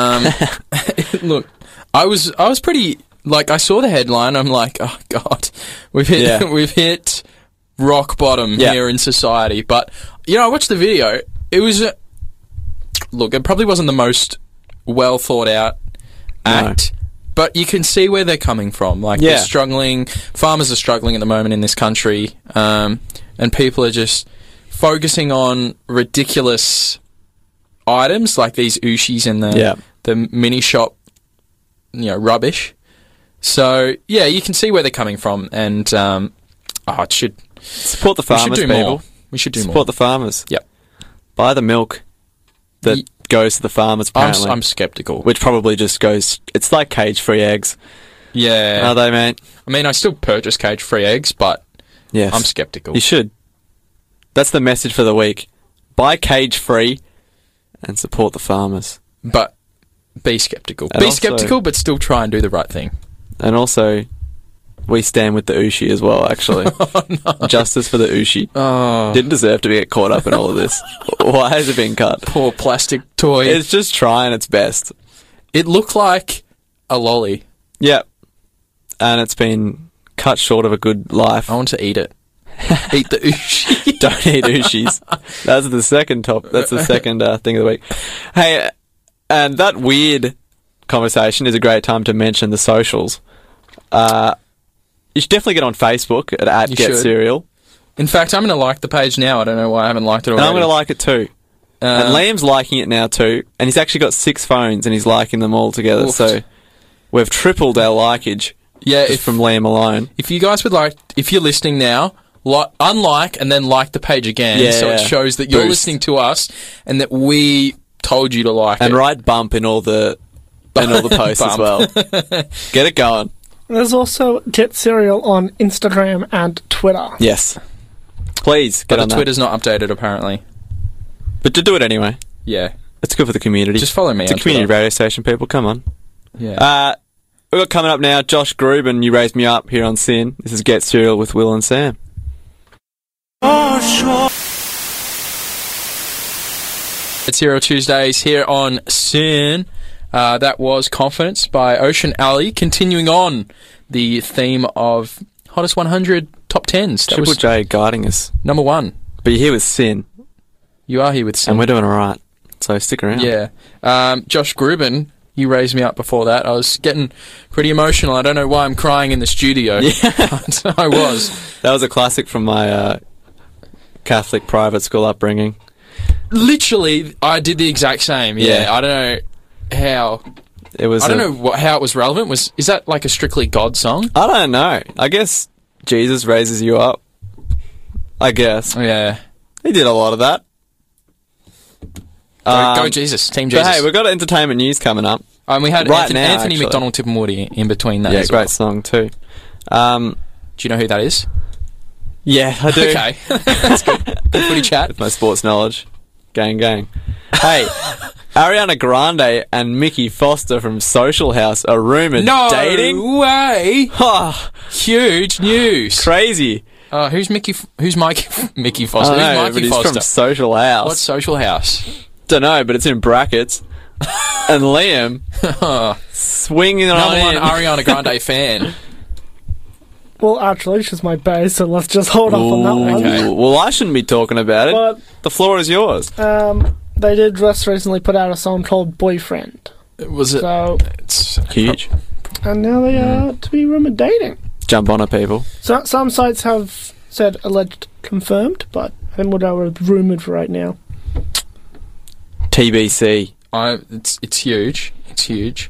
Look, I was pretty, like, I saw the headline, I'm like, oh God, we've hit rock bottom here in society. But, you know, I watched the video. It was, look, it probably wasn't the most well thought out act. No. But you can see where they're coming from. Like, they're struggling. Farmers are struggling at the moment in this country. And people are just focusing on ridiculous items like these Ushis and the mini shop, rubbish. So, yeah, you can see where they're coming from. And, it should... Support the farmers, we should do more. We should do more. Support the farmers. Yep. Buy the milk that goes to the farmers, apparently. I'm sceptical. Which probably just goes... It's like cage-free eggs. Yeah. Are they, mate? I mean, I still purchase cage-free eggs, but I'm sceptical. You should. That's the message for the week. Buy cage-free and support the farmers. But be sceptical. Be sceptical, but still try and do the right thing. And also... We stand with the Ushi as well, actually. Oh, no. Justice for the Ushi. Oh. Didn't deserve to get caught up in all of this. Why has it been cut? Poor plastic toy. It's just trying its best. It looked like a lolly. Yep. And it's been cut short of a good life. I want to eat it. Eat the Ushi. Don't eat Ushis. That's the second thing of the week. Hey, and that weird conversation is a great time to mention the socials. You should definitely get on Facebook at @GetCerial. In fact, I'm going to like the page now. I don't know why I haven't liked it already. And I'm going to like it too. And Liam's liking it now too. And he's actually got 6 phones and he's liking them all together. Oof. So we've tripled our likeage just from Liam alone. If you guys would like, if you're listening now, unlike and then like the page again so it shows that you're listening to us and that we told you to like it. And write bump in all the posts as well. Get it going. There's also Get Cereal on Instagram and Twitter. Yes. Please, get on that. Twitter's not updated, apparently. But to do it anyway. Yeah. It's good for the community. Just follow me It's a community radio station, people. Come on. Yeah. We've got coming up now, Josh Grubin, You Raised Me Up, here on SYN. This is Get Cereal with Will and Sam. It's Hero Tuesdays here on SYN. That was Confidence by Ocean Alley. Continuing on the theme of Hottest 100 Top 10s. That Triple was J guiding us. number one. But you're here with SYN. You are here with SYN. And we're doing alright. So stick around. Yeah. Josh Grubin, you raised me up before that. I was getting pretty emotional. I don't know why I'm crying in the studio. Yeah. But I was. That was a classic from my Catholic private school upbringing. Literally, I did the exact same. Yeah. I don't know how. It was. I don't know how it was relevant. Is that like a strictly God song? I don't know. I guess Jesus raises you up. I guess. Yeah. He did a lot of that. Go Jesus. Team Jesus. But hey, we've got entertainment news coming up. And we had Right Anthony now, McDonald Tippermoody in between that Yeah, as great well. song too. Do you know who that is? Yeah, I do. Okay. That's good. Good footy chat. With my sports knowledge. Gang, gang. Hey, Ariana Grande and Mickey Foster from Social House are rumoured dating. No way! Oh, Huge news. crazy. Who's Mickey Foster? I Who's don't Mikey know, but he's Foster? from Social House. What's Social House? Don't know, but it's in brackets. And Liam swinging on Number one in. Ariana Grande fan. Well, actually, she's my bae, so let's just hold off on that one. okay. Well, I shouldn't be talking about it. But The floor is yours. they did just recently put out a song called Boyfriend. Was it? So, It's Huge. and now they are to be rumoured dating. Jump on it, people. So, some sites have said alleged confirmed, but I think what are rumoured for right now. TBC. It's huge. It's huge.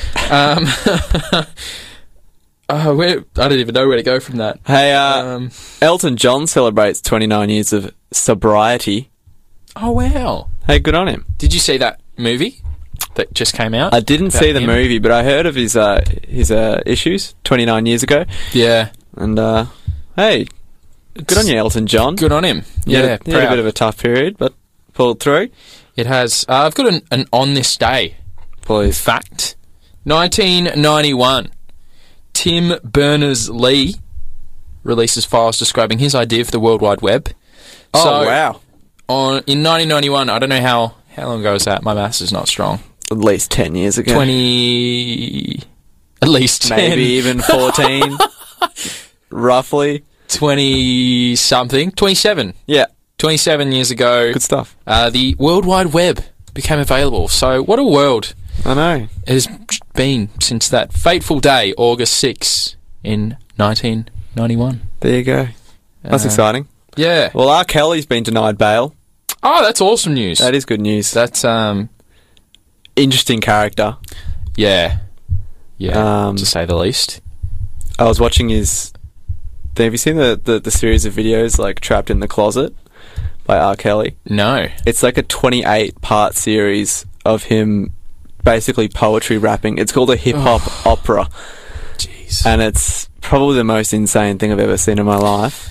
I don't even know where to go from that. Hey, Elton John celebrates 29 years of sobriety. Oh wow! Hey, good on him. Did you see that movie that just came out? I didn't about see the him? movie, but I heard of his issues 29 years ago. Yeah. And, hey, good on you, Elton John. Good on him. You Yeah, had a proud. bit of a tough period, but pulled through. It has. I've got an on this day Please. fact. 1991. Tim Berners-Lee releases files describing his idea for the World Wide Web. Oh, wow. In 1991, I don't know how long ago was that. My maths is not strong. At least 10 years ago. 20... At least 10. Maybe even 14. Roughly. 20-something. 27. Yeah. 27 years ago, Good stuff. the World Wide Web became available. So what a world I know. it has been since that fateful day, August 6 in 1991. There you go. That's exciting. Yeah. Well, R. Kelly's been denied bail. Oh, that's awesome news. That is good news. That's, Interesting character. yeah. Yeah, Um, to say the least. I was watching his... Have you seen the series of videos, like, Trapped in the Closet by R. Kelly? No. It's like a 28-part series of him basically poetry rapping. It's called a hip-hop opera. Jeez. And it's probably the most insane thing I've ever seen in my life.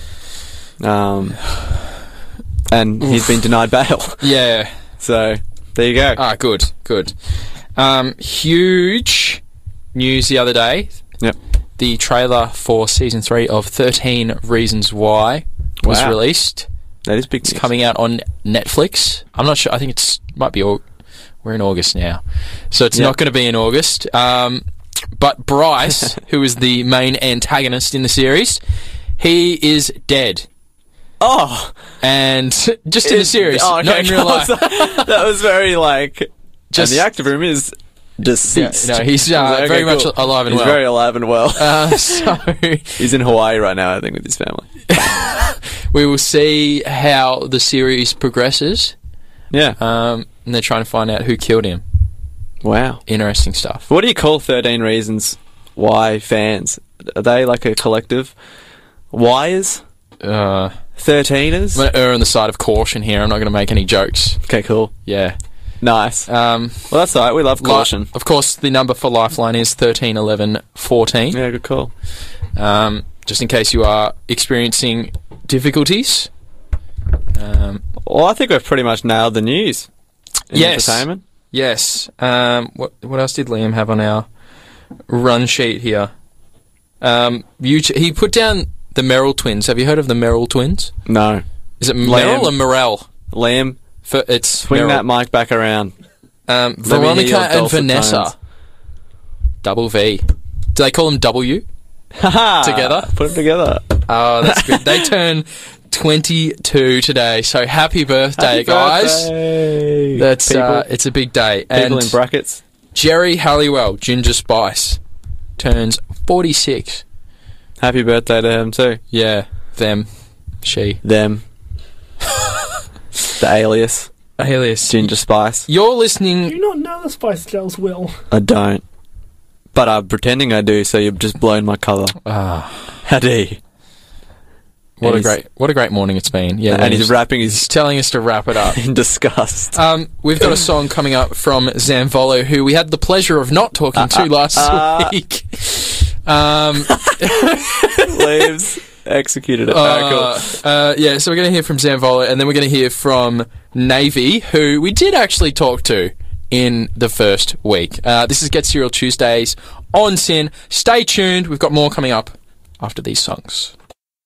And he's been denied bail. Yeah. So, there you go. Ah, good. Huge news the other day. Yep. The trailer for Season 3 of 13 Reasons Why was Wow. released. That is big It's news. coming out on Netflix. I'm not sure. I think might be... We're in August now. So it's Yep. not going to be in August. But Bryce, who is the main antagonist in the series, he is dead. Oh! And just in the series, Oh, okay. not in real life. That was very, like... Just- and the active room is deceased. Yeah, no, he's I was like, very okay, much cool. alive and He's well. very alive and well. So He's in Hawaii right now, I think, with his family. we will see how the series progresses. Yeah. And they're trying to find out who killed him. Wow. Interesting stuff. What do you call 13 Reasons Why fans? Are they like a collective? Whyers? 13ers? I'm going to err on the side of caution here. I'm not going to make any jokes. Okay, cool. Yeah. Nice. Well, that's alright. We love caution. Of course, the number for Lifeline is 13 11 14. Yeah, good call. Just in case you are experiencing difficulties. Well, I think we've pretty much nailed the news in Yes. entertainment. Yes. What else did Liam have on our run sheet here? He put down the Merrill twins. Have you heard of the Merrill twins? No. Is it Liam. Merrill or Morrell? Liam, It's Swing that mic back around. Veronica and Vanessa. Tones. Double V. Do they call them W? Together? Put them together. Oh, that's good. They turn 22 today, so happy birthday, guys. Birthday. That's it's a big day. People and in brackets. Jerry Halliwell, Ginger Spice, turns 46. Happy birthday to him too. Yeah, them, she. Them. The alias. Ginger Spice. You're listening... Do you not know the Spice Girls, Will? I don't. But I'm pretending I do, so you've just blown my cover. How dare you? What a great morning it's been. Yeah, and he's rapping. He's telling us to wrap it up in disgust. We've got a song coming up from Zamvolo, who we had the pleasure of not talking to last week. Leaves executed it. Yeah, so we're going to hear from Zamvolo, and then we're going to hear from Navy, who we did actually talk to in the first week. This is Get Serial Tuesdays on SYN. Stay tuned. We've got more coming up after these songs.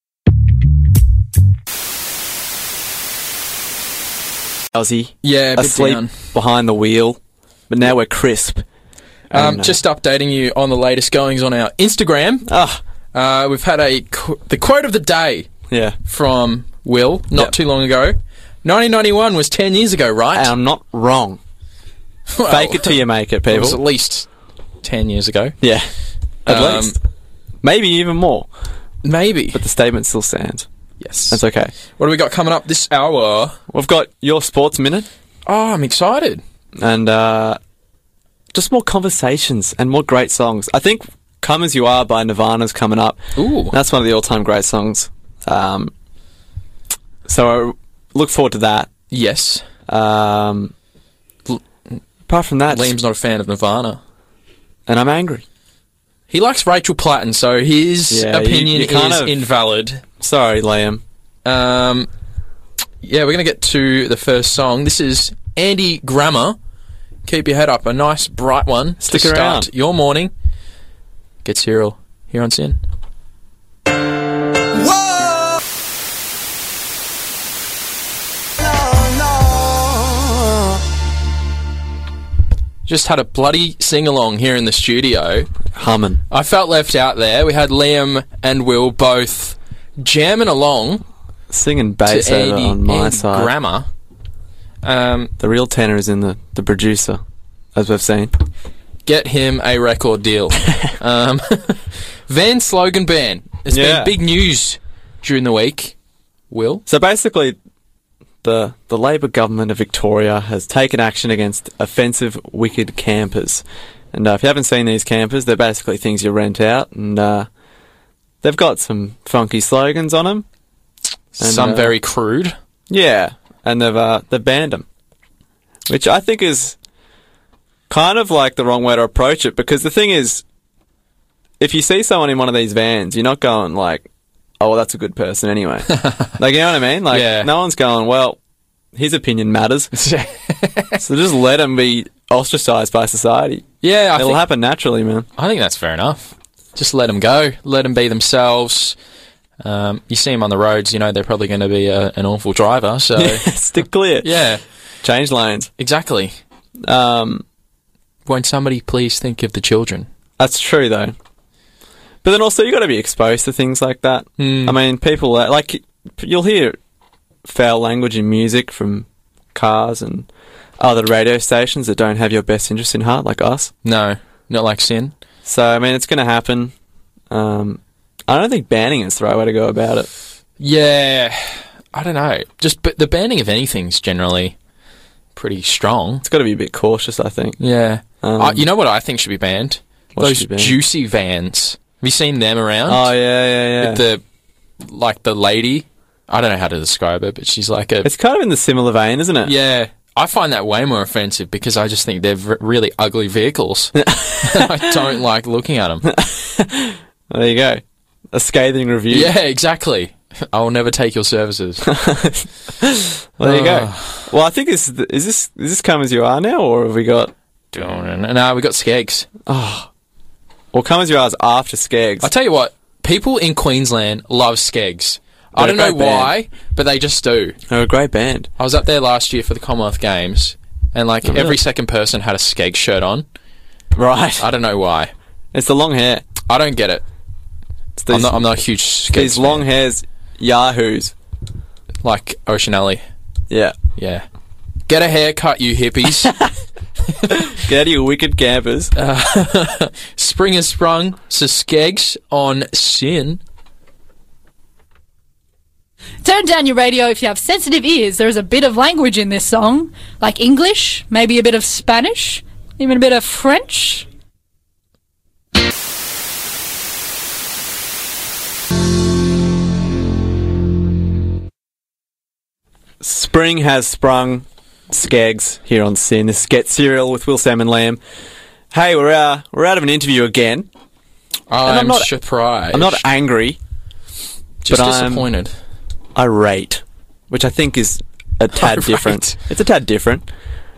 Aussie. Yeah, a bit asleep down. behind the wheel, but now we're crisp. Just updating you on the latest goings on our Instagram. We've had the quote of the day from Will not too long ago. 1991 was 10 years ago, right? And I'm not wrong. Well, fake it till you make it, people. It was at least 10 years ago. Yeah, at least. Maybe even more. Maybe. But the statement still stands. Yes. That's okay. What do we got coming up this hour? We've got your Sports Minute. Oh, I'm excited. And just more conversations and more great songs. I think Come As You Are by Nirvana's coming up. Ooh. That's one of the all-time great songs. So I look forward to that. Yes. Apart from that... Liam's not a fan of Nirvana. And I'm angry. He likes Rachel Platten, so his opinion is invalid. Sorry, Liam. We're going to get to the first song. This is Andy Grammer. Keep your head up. A nice, bright one Stick to around. start your morning. Get Serial here on SYN. Just had a bloody sing-along here in the studio. Humming. I felt left out there. We had Liam and Will both jamming along. Singing bass to over on my Andy side. Grammer. The real tenor is in the producer, as we've seen. Get him a record deal. Van Slogan ban. It's been big news during the week. Will? So basically... The Labor government of Victoria has taken action against offensive, wicked campers. And if you haven't seen these campers, they're basically things you rent out, and they've got some funky slogans on them. And, some very crude. Yeah, and they've banned them. Which I think is kind of like the wrong way to approach it, because the thing is, if you see someone in one of these vans, you're not going like, oh, well, that's a good person anyway. Like, you know what I mean? Like, no one's going, well, his opinion matters. So just let him be ostracised by society. Yeah, it'll happen naturally, man. I think that's fair enough. Just let them go. Let them be themselves. You see them on the roads, you know, they're probably going to be an awful driver, so... Yeah, stick clear. Yeah. Change lanes. Exactly. Won't somebody please think of the children? That's true, though. But then also, you got to be exposed to things like that. I mean, people like you'll hear foul language in music from cars and other radio stations that don't have your best interest in heart, like us. No, not like SYN. So I mean, it's going to happen. I don't think banning is the right way to go about it. Yeah, I don't know. But the banning of anything's generally pretty strong. It's got to be a bit cautious, I think. Yeah. You know what I think should be banned? Those juicy vans. Have you seen them around? Oh, yeah. With the lady. I don't know how to describe it, but she's like a... It's kind of in the similar vein, isn't it? Yeah. I find that way more offensive because I just think they're really ugly vehicles. I don't like looking at them. There you go. A scathing review. Yeah, exactly. I will never take your services. Well, there you go. Well, I think is this Come As You Are now, or have we got... No, we got Skeggs. Oh. Well, Come As You Are is after Skeggs. I tell you what, people in Queensland love Skeggs. I don't know They're a great why, but they just do. They're a great band. I was up there last year for the Commonwealth Games, and like Oh, really? every second person had a Skeg shirt on. Right. I don't know why. It's the long hair. I don't get it. It's these, I'm not a huge Skeg these fan. long hairs, yahoos. Like Ocean Alley. Yeah. Yeah. Get a haircut, you hippies. Get out of your wicked campers. Spring has sprung, so Skegs on Sin. Turn down your radio if you have sensitive ears. There's a bit of language in this song, like English, maybe a bit of Spanish, even a bit of French. Spring has sprung. Skeggs here on Sin. This is Get Serial with Will, Sam and Liam. Hey, we're out of an interview again. I'm not- surprised. I'm not angry, just but I'm- disappointed. irate, which I think is a tad Irate. different. It's a tad different.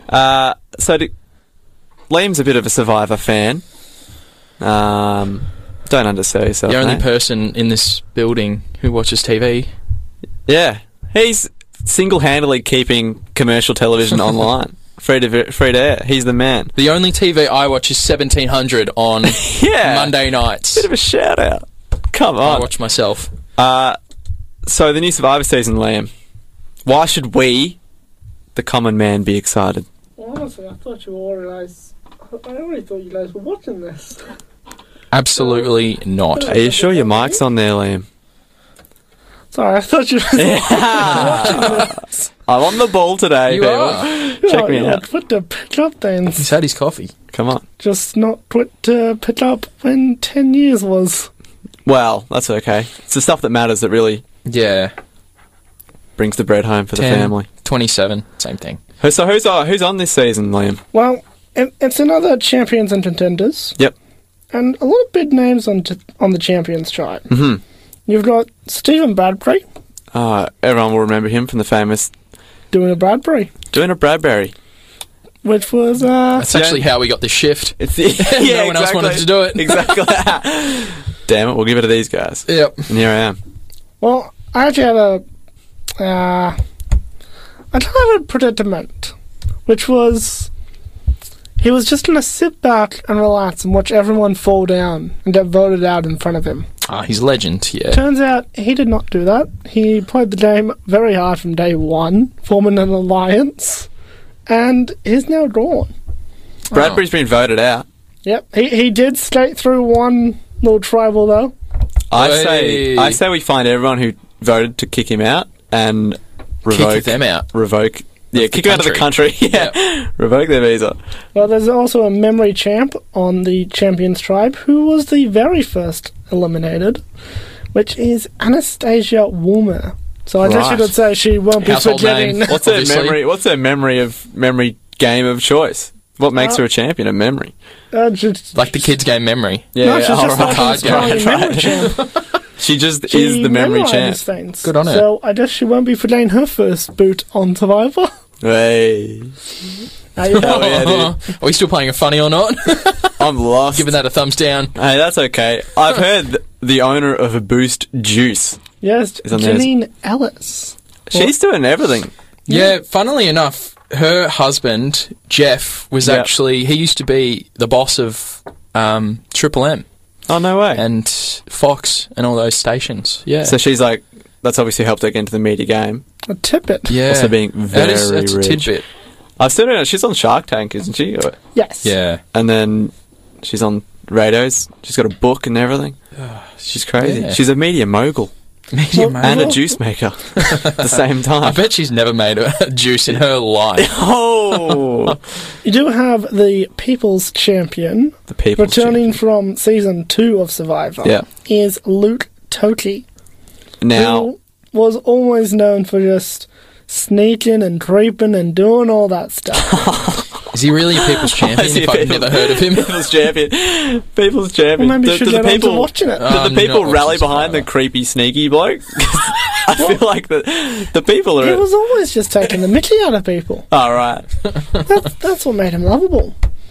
Liam's a bit of a Survivor fan. Don't undersell yourself, The only mate. person in this building who watches TV. Yeah, he's single-handedly keeping commercial television online, free to air. He's the man. The only TV I watch is 1700 on Yeah, Monday nights. Bit of a shout out. Come I on. watch myself. So the new Survivor season, Liam. Why should we, the common man, be excited? Well, honestly, I thought you all realised. I already thought you guys were watching this. Absolutely not. Are you sure your mic's on there, Liam? Sorry, I thought you I'm on the ball today, You people. are. Check me out. Twitter pick up things. He's had his coffee. Come on. Just not Twitter pick up when 10 years was. Well, that's okay. It's the stuff that matters that really Yeah. brings the bread home for the 10, family. 27, same thing. So who's on this season, Liam? Well, it's another champions and contenders. Yep. And a lot of big names on the champions chart. Mm-hmm. You've got Stephen Bradbury Everyone will remember him from the famous doing a Bradbury, doing a Bradbury. which was That's actually how we got this shift. It's No one else wanted to do it. Exactly. Damn it, we'll give it to these guys. Yep. And here I am. well. I actually had I kind of had a predicament, which was he was just going to sit back and relax and watch everyone fall down and get voted out in front of him. He's a legend, yeah. Turns out he did not do that. He played the game very hard from day one, forming an alliance, and he's now drawn. Bradbury's been voted out. Yep, he did skate through one little tribal though. Hey. I say we find everyone who voted to kick him out and Kick them out. Revoke. Yeah, kick him out of the country. Yeah. Revoke their visa. Well, there's also a memory champ on the Champions tribe who was the very first eliminated, which is Anastasia Woomer. So I guess you Right. could say she won't be Household forgetting. name. What's her Obviously. memory? What's her memory game of choice? What makes her a champion of memory? Just, Like the kids' game memory. Yeah, no, she's just alright, like card an game. Australian memory champ. She just She is the memory champ. memorises things. Good on her. So I guess she won't be forgetting her first boot on Survivor. Hey, Now you know. Oh, yeah, dude. Are we still playing a funny or not? I'm lost. Giving that a thumbs down. Hey, that's okay. I've heard the owner of a Boost Juice. Yes, Is on there. Janine Ellis. She's doing everything. Yeah, funnily enough, her husband, Jeff, was Yep. actually, he used to be the boss of Triple M Oh, no way. and Fox and all those stations. Yeah. So she's like, that's obviously helped her get into the media game. A tippet. yeah. Also being That's very a rich. tidbit. I've seen her, she's on Shark Tank, isn't she? Yes. Yeah. And then she's on radios. She's got a book and everything. She's crazy. Yeah. She's a media mogul Media Well, and a well- juice maker at the same time. I bet she's never made a juice in her life. Oh, You do have the People's Champion the people. returning from season 2 of Survivor. Yeah. Is Luke Toki. Now, Who was always known for just sneaking and creeping and doing all that stuff. Is he really a people's champion Is he if a I've people's- never heard of him? people's champion. People's champion. Well, maybe you should get on to watching it. Do I'm the people not rally watching behind the Survivor. creepy, sneaky bloke? I feel like the people He are. was always just taking the mickey out of people. Oh, right. That's what made him lovable.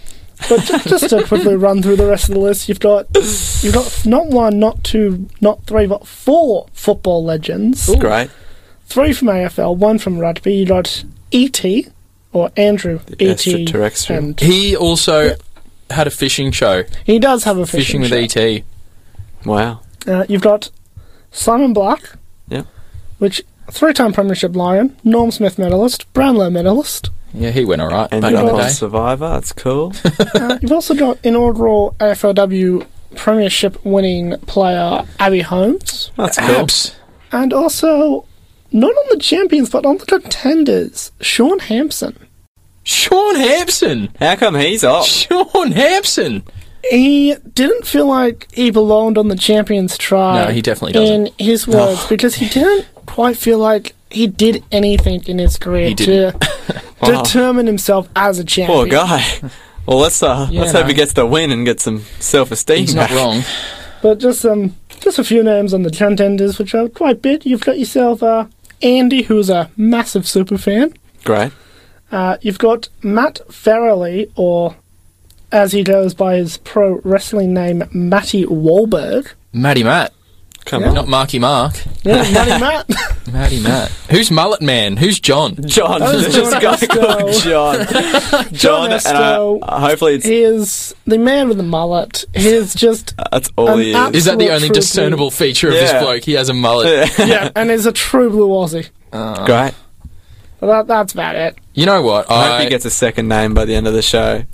But just to quickly run through the rest of the list, you've got not one, not two, not three, but 4 football legends. Great. 3 from AFL, 1 from rugby. You got E.T. or Andrew E.T. Extraterrestrial. And He also had a fishing show. he does have a fishing Fishing with show. E.T. Wow. You've got Simon Black, Yep. which 3-time Premiership Lion, Norm Smith medalist, Brownlow medalist. Yeah, he went alright And back you've in the got day. Survivor. That's cool. You've also got inaugural AFLW Premiership winning player Abby Holmes. That's cool. Abs. And also, not on the champions, but on the contenders, Sean Hampson. Sean Hampson. How come he's off? Sean Hampson. He didn't feel like he belonged on the champions try. No, he definitely doesn't. In his words, because he didn't quite feel like he did anything in his career He to didn't. Wow. determine himself as a champion. Poor guy. Well, let's hope no. he gets the win and get some self-esteem He's back. not wrong. But just a few names on the contenders, which are quite big. You've got yourself Andy, who's a massive super fan. Great. You've got Matt Farrelly, or as he goes by his pro wrestling name, Matty Wahlberg. Matty Matt. Come Yeah. on. Not Marky Mark. Yeah, Matty Matt. Matty Matt. Who's Mullet Man? Who's John? John. That was There's John a guy called Esco. John. John and Esco. hopefully it's... He is the man with the mullet. He is just That's all he An is. Is that the Absolute only true discernible feature of this Yeah. bloke? He has a mullet. yeah, and is a true blue Aussie. Great. But that's about it. You know what? I hope he gets a second name by the end of the show.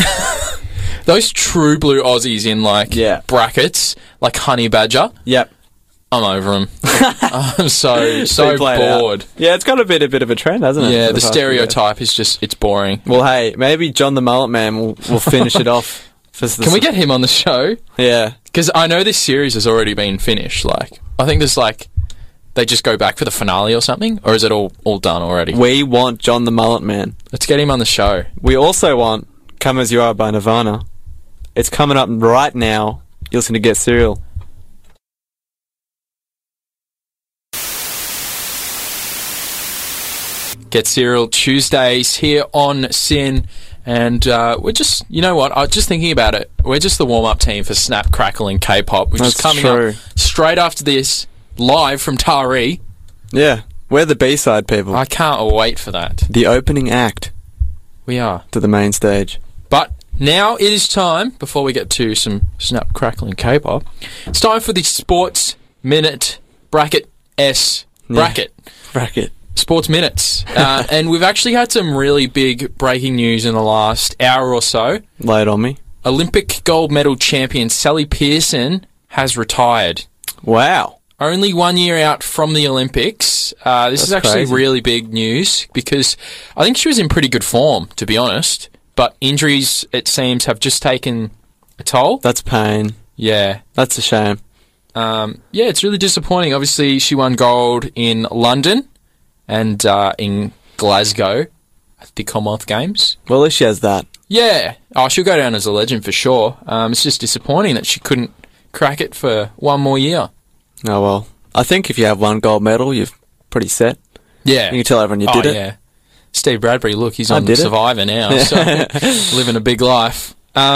Those true blue Aussies in Yeah. brackets, like Honey Badger. Yep. I'm over him. I'm so So played out. bored. Yeah, it's got a bit of a trend, hasn't it? Yeah, for the past few years? stereotype is just, it's boring. Well, hey, maybe John the Mullet Man will finish it off. Can we get him on the show? Yeah. Because I know this series has already been finished. I think there's they just go back for the finale or something? Or is it all done already? We want John the Mullet Man. Let's get him on the show. We also want Come As You Are by Nirvana. It's coming up right now. You're listening to Get Serial. Get Serial Tuesdays here on Sin. And we're just, you know what, I was just thinking about it. We're just the warm-up team for Snap, Crackle and K-pop, which is That's coming true. up straight after this, live from Taree. Yeah. We're the B-side people. I can't wait for that. The opening act We are. to the main stage. But now it is time, before we get to some Snap, Crackle and K-pop, it's time for the Sports Minute Bracket S Bracket. Bracket. Sports Minutes. And we've actually had some really big breaking news in the last hour or so. Lay it on me. Olympic gold medal champion Sally Pearson has retired. Wow. Only 1 year out from the Olympics. This is actually crazy. really big news because I think she was in pretty good form, to be honest. But injuries, it seems, have just taken a toll. That's pain. Yeah. That's a shame. Yeah, it's really disappointing. Obviously, she won gold in London and in Glasgow at the Commonwealth Games. Well, at least she has that. Yeah. Oh, she'll go down as a legend for sure. It's just disappointing that she couldn't crack it for one more year. Oh, well. I think if you have one gold medal, you're pretty set. Yeah. You can tell everyone you did it. Yeah. Steve Bradbury, look, he's I on did it. Survivor now, so living a big life.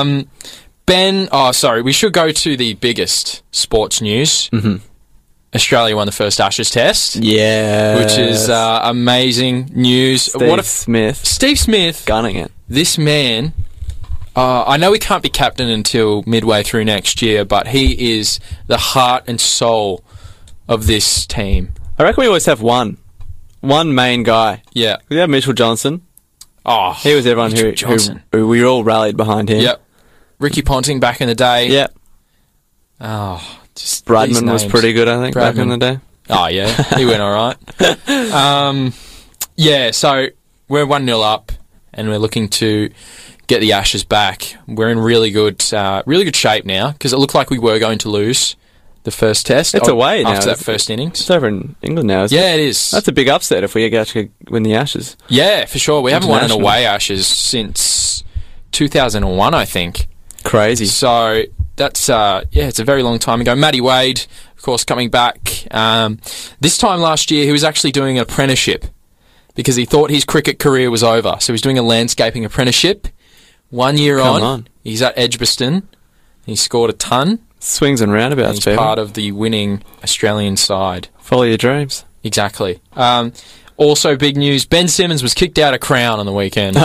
We should go to the biggest sports news. Mm-hmm. Australia won the first Ashes test. Yeah. Which is amazing news. Steve Smith Steve Smith, gunning it. this man, I know he can't be captain until midway through next year, but he is the heart and soul of this team. I reckon we always have one main guy. Yeah. We have Mitchell Johnson. Oh, He was everyone Mitchell Johnson. who we all rallied behind him. Yep. Ricky Ponting back in the day. Yep. Oh, just Bradman these was names. pretty good, I think, back in Bradman. the day. Oh, yeah. He went all right. Yeah, so we're 1-0 up, and we're looking to get the Ashes back. We're in really good shape now, because it looked like we were going to lose the first test. It's away now, after that isn't it? first innings. It's over in England now, isn't it? Yeah, it is. That's a big upset if we actually win the Ashes. Yeah, for sure. We haven't won an International. away Ashes since 2001, I think. Crazy. So that's it's a very long time ago. Matty Wade, of course, coming back. This time last year, he was actually doing an apprenticeship because he thought his cricket career was over. So he was doing a landscaping apprenticeship. 1 year Come on. He's at Edgbaston. He scored a ton. Swings and roundabouts, He's people. part of the winning Australian side. Follow your dreams. Exactly. Also, big news, Ben Simmons was kicked out of Crown on the weekend.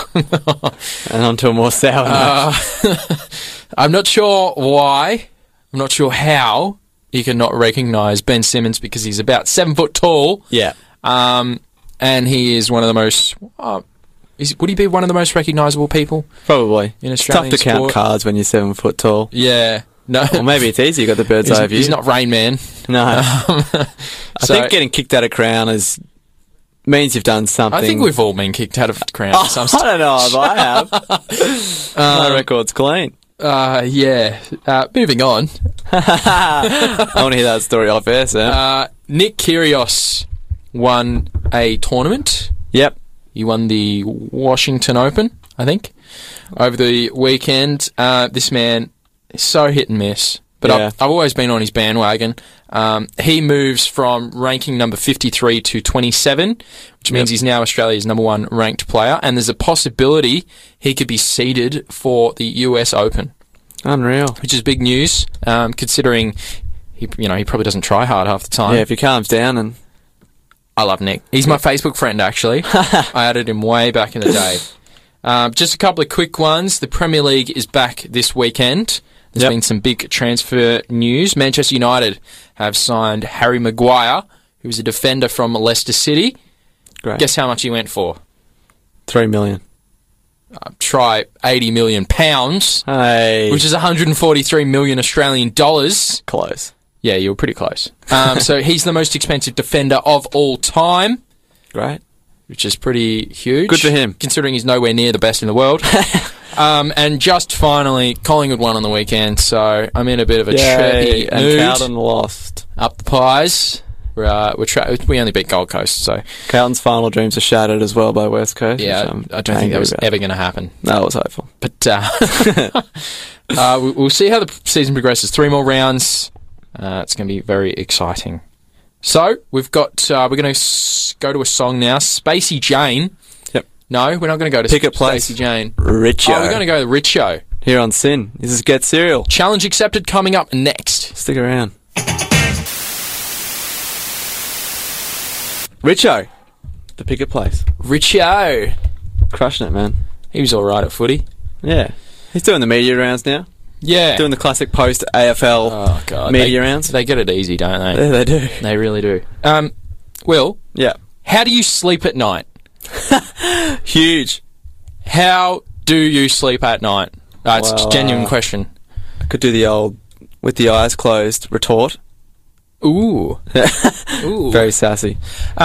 And on to a more sour note. I'm not sure why. I'm not sure how you can not recognise Ben Simmons because he's about 7 foot tall. Yeah. And he is one of the most... would he be one of the most recognisable people? Probably. In It's Australian tough to count sport? cards when you're 7 foot tall. Yeah. No. Or maybe it's easy. You got the bird's eye view. He's not Rain Man. No. I think getting kicked out of Crown means you've done something. I think we've all been kicked out of Crown. I don't know if I have. My record's clean. Yeah. Moving on. I want to hear that story off air, Sam. Nick Kyrgios won a tournament. Yep. He won the Washington Open, I think, over the weekend. This man is so hit and miss, but Yeah. I've always been on his bandwagon. He moves from ranking number 53 to 27, which means he's now Australia's number 1 ranked player, and there's a possibility he could be seeded for the US Open. Unreal. Which is big news, considering he probably doesn't try hard half the time. Yeah, if he calms down and... I love Nick. He's my Facebook friend, actually. I added him way back in the day. Just a couple of quick ones. The Premier League is back this weekend. There's been some big transfer news. Manchester United have signed Harry Maguire, who's a defender from Leicester City. Great. Guess how much he went for? 3 million. Try £80 million, Hey. which is 143 million Australian dollars. Close. Yeah, you were pretty close. So he's the most expensive defender of all time, Great. which is pretty huge. Good for him. Considering he's nowhere near the best in the world. And just finally, Collingwood won on the weekend, so I'm in a bit of a chirpy and mood. Carlton lost. Up the Pies. We only beat Gold Coast, so Carlton's final dreams are shattered as well by West Coast. yeah, I don't think that was ever going to happen. No, it was hopeful. But we'll see how the season progresses. 3 more rounds. It's going to be very exciting. So we've got. We're going to go to a song now. Spacey Jane. Yep. No, we're not going to go to Pick a place. Spacey Jane. Richo. Oh, we're going to go to Richo. Here on Sin. This is Get Cereal. Challenge accepted. Coming up next. Stick around. Richo. The Pick a Place. Richo. Crushing it, man. He was all right at footy. Yeah. He's doing the media rounds now. Yeah. Doing the classic post-AFL media rounds. They get it easy, don't they? Yeah, they do. They really do. Will, Yeah. how do you sleep at night? Huge. How do you sleep at night? It's a Well, genuine question. I could do the old, with the eyes closed, retort. Ooh. Ooh. Very sassy.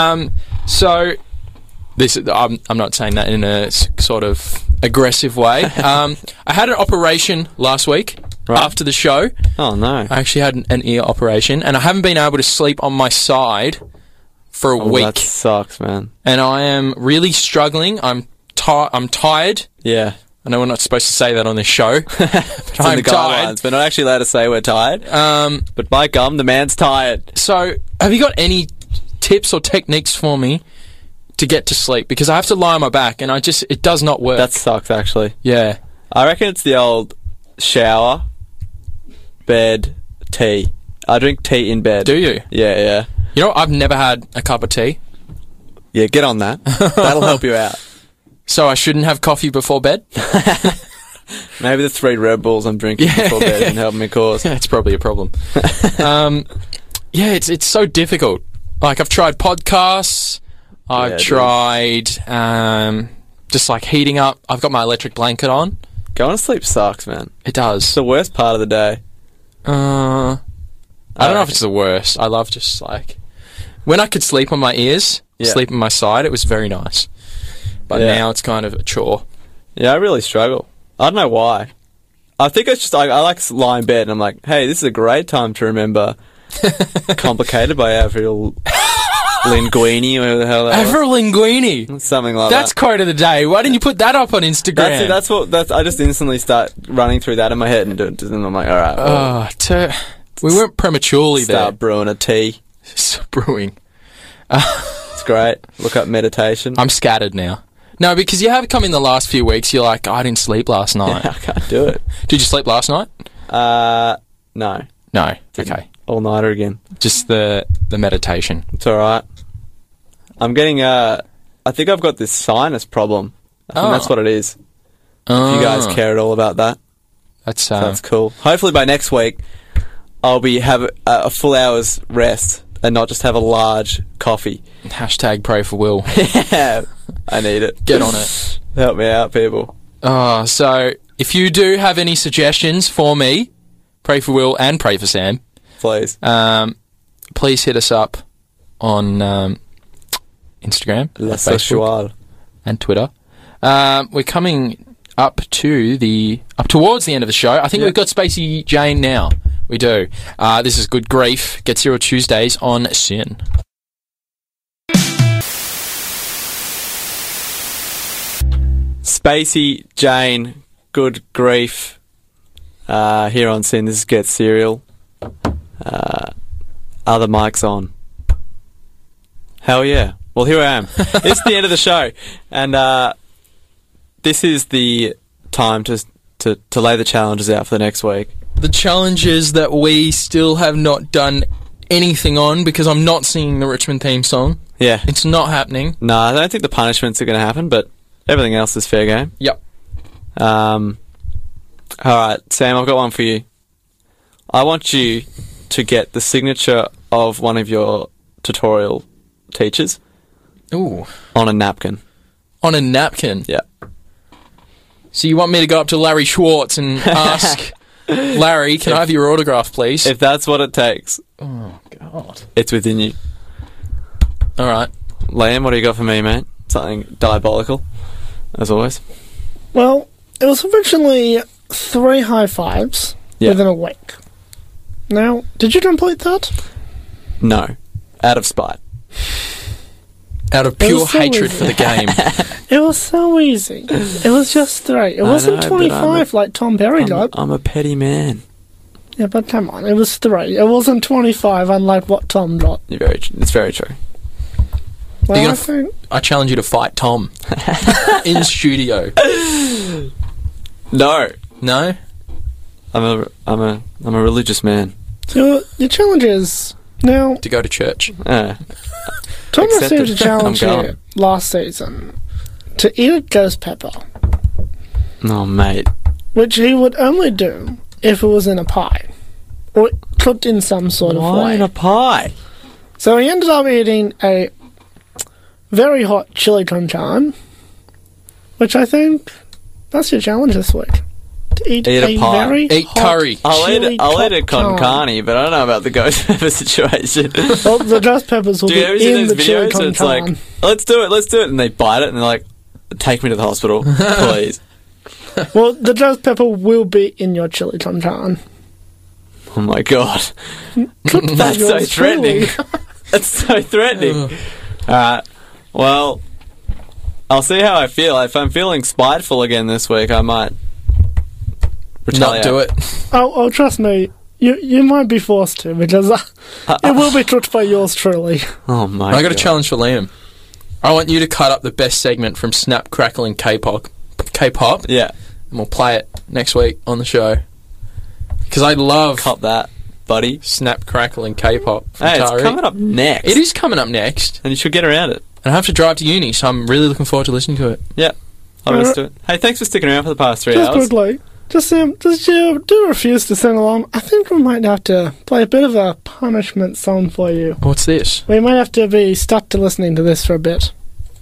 So, this I'm not saying that in a sort of aggressive way. I had an operation last week after the show. Oh, no. I actually had an ear operation, and I haven't been able to sleep on my side for a week. That sucks, man. And I am really struggling. I'm tired. Yeah. I know we're not supposed to say that on this show. But It's in I'm the tired. guidelines. We're not actually allowed to say we're tired. But by gum, the man's tired. So, have you got any tips or techniques for me to get to sleep? Because I have to lie on my back, and it does not work. That sucks, actually. Yeah. I reckon it's the old shower, bed, tea. I drink tea in bed. Do you? Yeah. You know, I've never had a cup of tea, Yeah, get on that. That'll help you out. so I shouldn't have coffee before bed. Maybe the 3 Red Bulls I'm drinking before bed can help me cause. It's probably a problem. Yeah, it's so difficult. Like, I've tried podcasts. I've tried just like heating up. I've got my electric blanket on. Going to sleep sucks, man. It does. It's the worst part of the day. I don't know if it's the worst. I love just like when I could sleep on my ears, sleep on my side. It was very nice. But now it's kind of a chore. Yeah, I really struggle. I don't know why. I think it's just I like to lie in bed and I'm like, hey, this is a great time to remember Complicated by Avril Linguini or whatever the hell that was. Avril Linguini. Something like That's that. quote of the day. Why didn't you put that up on Instagram? That's I just instantly start running through that in my head and I'm like, alright, well, we weren't prematurely start brewing a tea. there. Brewing. It's great. Look up meditation. I'm scattered now. No, because you have come in the last few weeks, you're like, I didn't sleep last night. I can't do it. Did you sleep last night? No. No. Okay. All-nighter again. Just the meditation. It's alright. I'm getting, I think I've got this sinus problem. I think that's what it is. If you guys care at all about that. That's cool. Hopefully by next week, I'll have a full hour's rest and not just have a large coffee. Hashtag pray for Will. Yeah, I need it. Get on it. Help me out, people. So if you do have any suggestions for me, pray for Will and pray for Sam, please. Please hit us up on Instagram, Facebook, and Twitter. We're coming up towards the end of the show. I think we've got Spacey Jane now. We do. This is Good Grief. Get Serial Tuesdays on SYN. Spacey Jane, Good Grief. Here on SYN. This is Get Serial. Are the mics on? Hell yeah. Well, here I am. It's the end of the show. And this is the time to lay the challenges out for the next week. The challenges that we still have not done anything on because I'm not singing the Richmond theme song. Yeah. It's not happening. No, I don't think the punishments are going to happen, but everything else is fair game. Yep. Alright, Sam, I've got one for you. I want you to get the signature of one of your tutorial teachers. Ooh. On a napkin. On a napkin? Yeah. So you want me to go up to Larry Schwartz and ask, Larry, can I have your autograph, please? If that's what it takes. Oh, God. It's within you. Alright. Liam, what do you got for me, mate? Something diabolical, as always. Well, it was originally 3 high fives within a week. Now, did you complete that? No. Out of spite. Out of pure hatred for the game. It was so easy. It was just 3. It wasn't 25 like Tom Perry got. I'm a petty man. Yeah, but come on. It was 3. It wasn't 25 unlike what Tom got. It's very true. Well, I challenge you to fight Tom. In studio. No. No? I'm a religious man. So your challenge is now to go to church. Tom received a challenge here last season to eat a ghost pepper. Oh, mate. Which he would only do if it was in a pie. Or cooked in some sort of way. Why in a pie? So he ended up eating a very hot chili con carne, which I think that's your challenge this week. To eat a pie. Very eat hot curry. I'll eat a con carne, but I don't know about the ghost pepper situation. Well, the ghost peppers will be in the chili con carne. Like, let's do it, and they bite it, and they're like, take me to the hospital, please. Well, the ghost pepper will be in your chili con carne. Oh my god. That's so threatening. That's so threatening. Alright, well, I'll see how I feel. If I'm feeling spiteful again this week, I might retaliate. Not do it. Oh, trust me, you might be forced to, because it will be cooked by yours truly. Oh my god. I got a challenge for Liam. I want you to cut up the best segment from Snap, Crackle and K-pop. Yeah. And we'll play it next week on the show. Because I love... Cop that, buddy. Snap, Crackle and K-pop. Hey, it's coming up next. It is coming up next. And you should get around it. And I have to drive to uni, so I'm really looking forward to listening to it. Yeah. I'll listen to it. Hey, thanks for sticking around for the past 3 Just hours. quickly, just you do refuse to sing along, I think we might have to play a bit of a punishment song for you. What's this? We might have to be stuck to listening to this for a bit.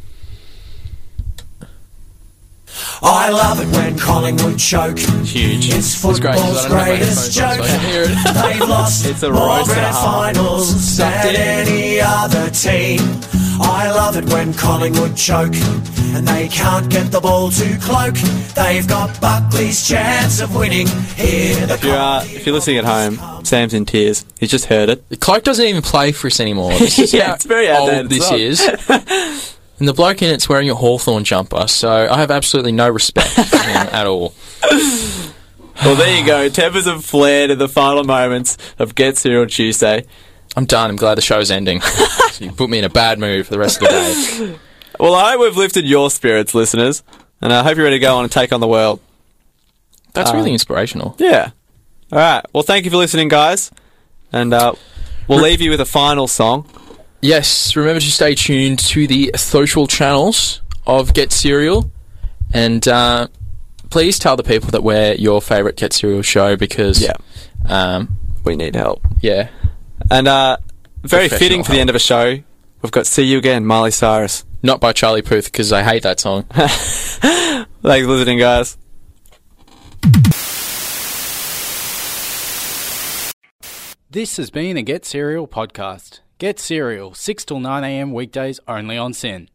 I love it when Collingwood choke. Huge. It's football's greatest joke. They've lost It's a more roast and a grand half. finals than any other team. I love it when Collingwood choke and they can't get the ball to cloak. They've got Buckley's chance of winning here. If you're listening at home, Sam's in tears. He's just heard it. The cloak doesn't even play for us anymore. This is Yeah, how it's very old outdated this song. is. And the bloke in it's wearing a Hawthorn jumper, so I have absolutely no respect for him at all. Well, there you go. Tempers have flared in the final moments of Get Serial Tuesday. I'm done. I'm glad the show's ending. So you put me in a bad mood for the rest of the day. Well, I hope we've lifted your spirits, listeners, and I hope you're ready to go on and take on the world. That's really inspirational. Yeah. All right. Well, thank you for listening, guys, and we'll leave you with a final song. Yes, remember to stay tuned to the social channels of Get Serial, and please tell the people that we're your favourite Get Serial show, because we need help. Yeah. And very fitting for the end of a show, we've got See You Again, Miley Cyrus. Not by Charlie Puth, because I hate that song. Thanks for listening, guys. This has been a Get Serial podcast. Get Serial, 6 till 9 a.m. weekdays only on SYN.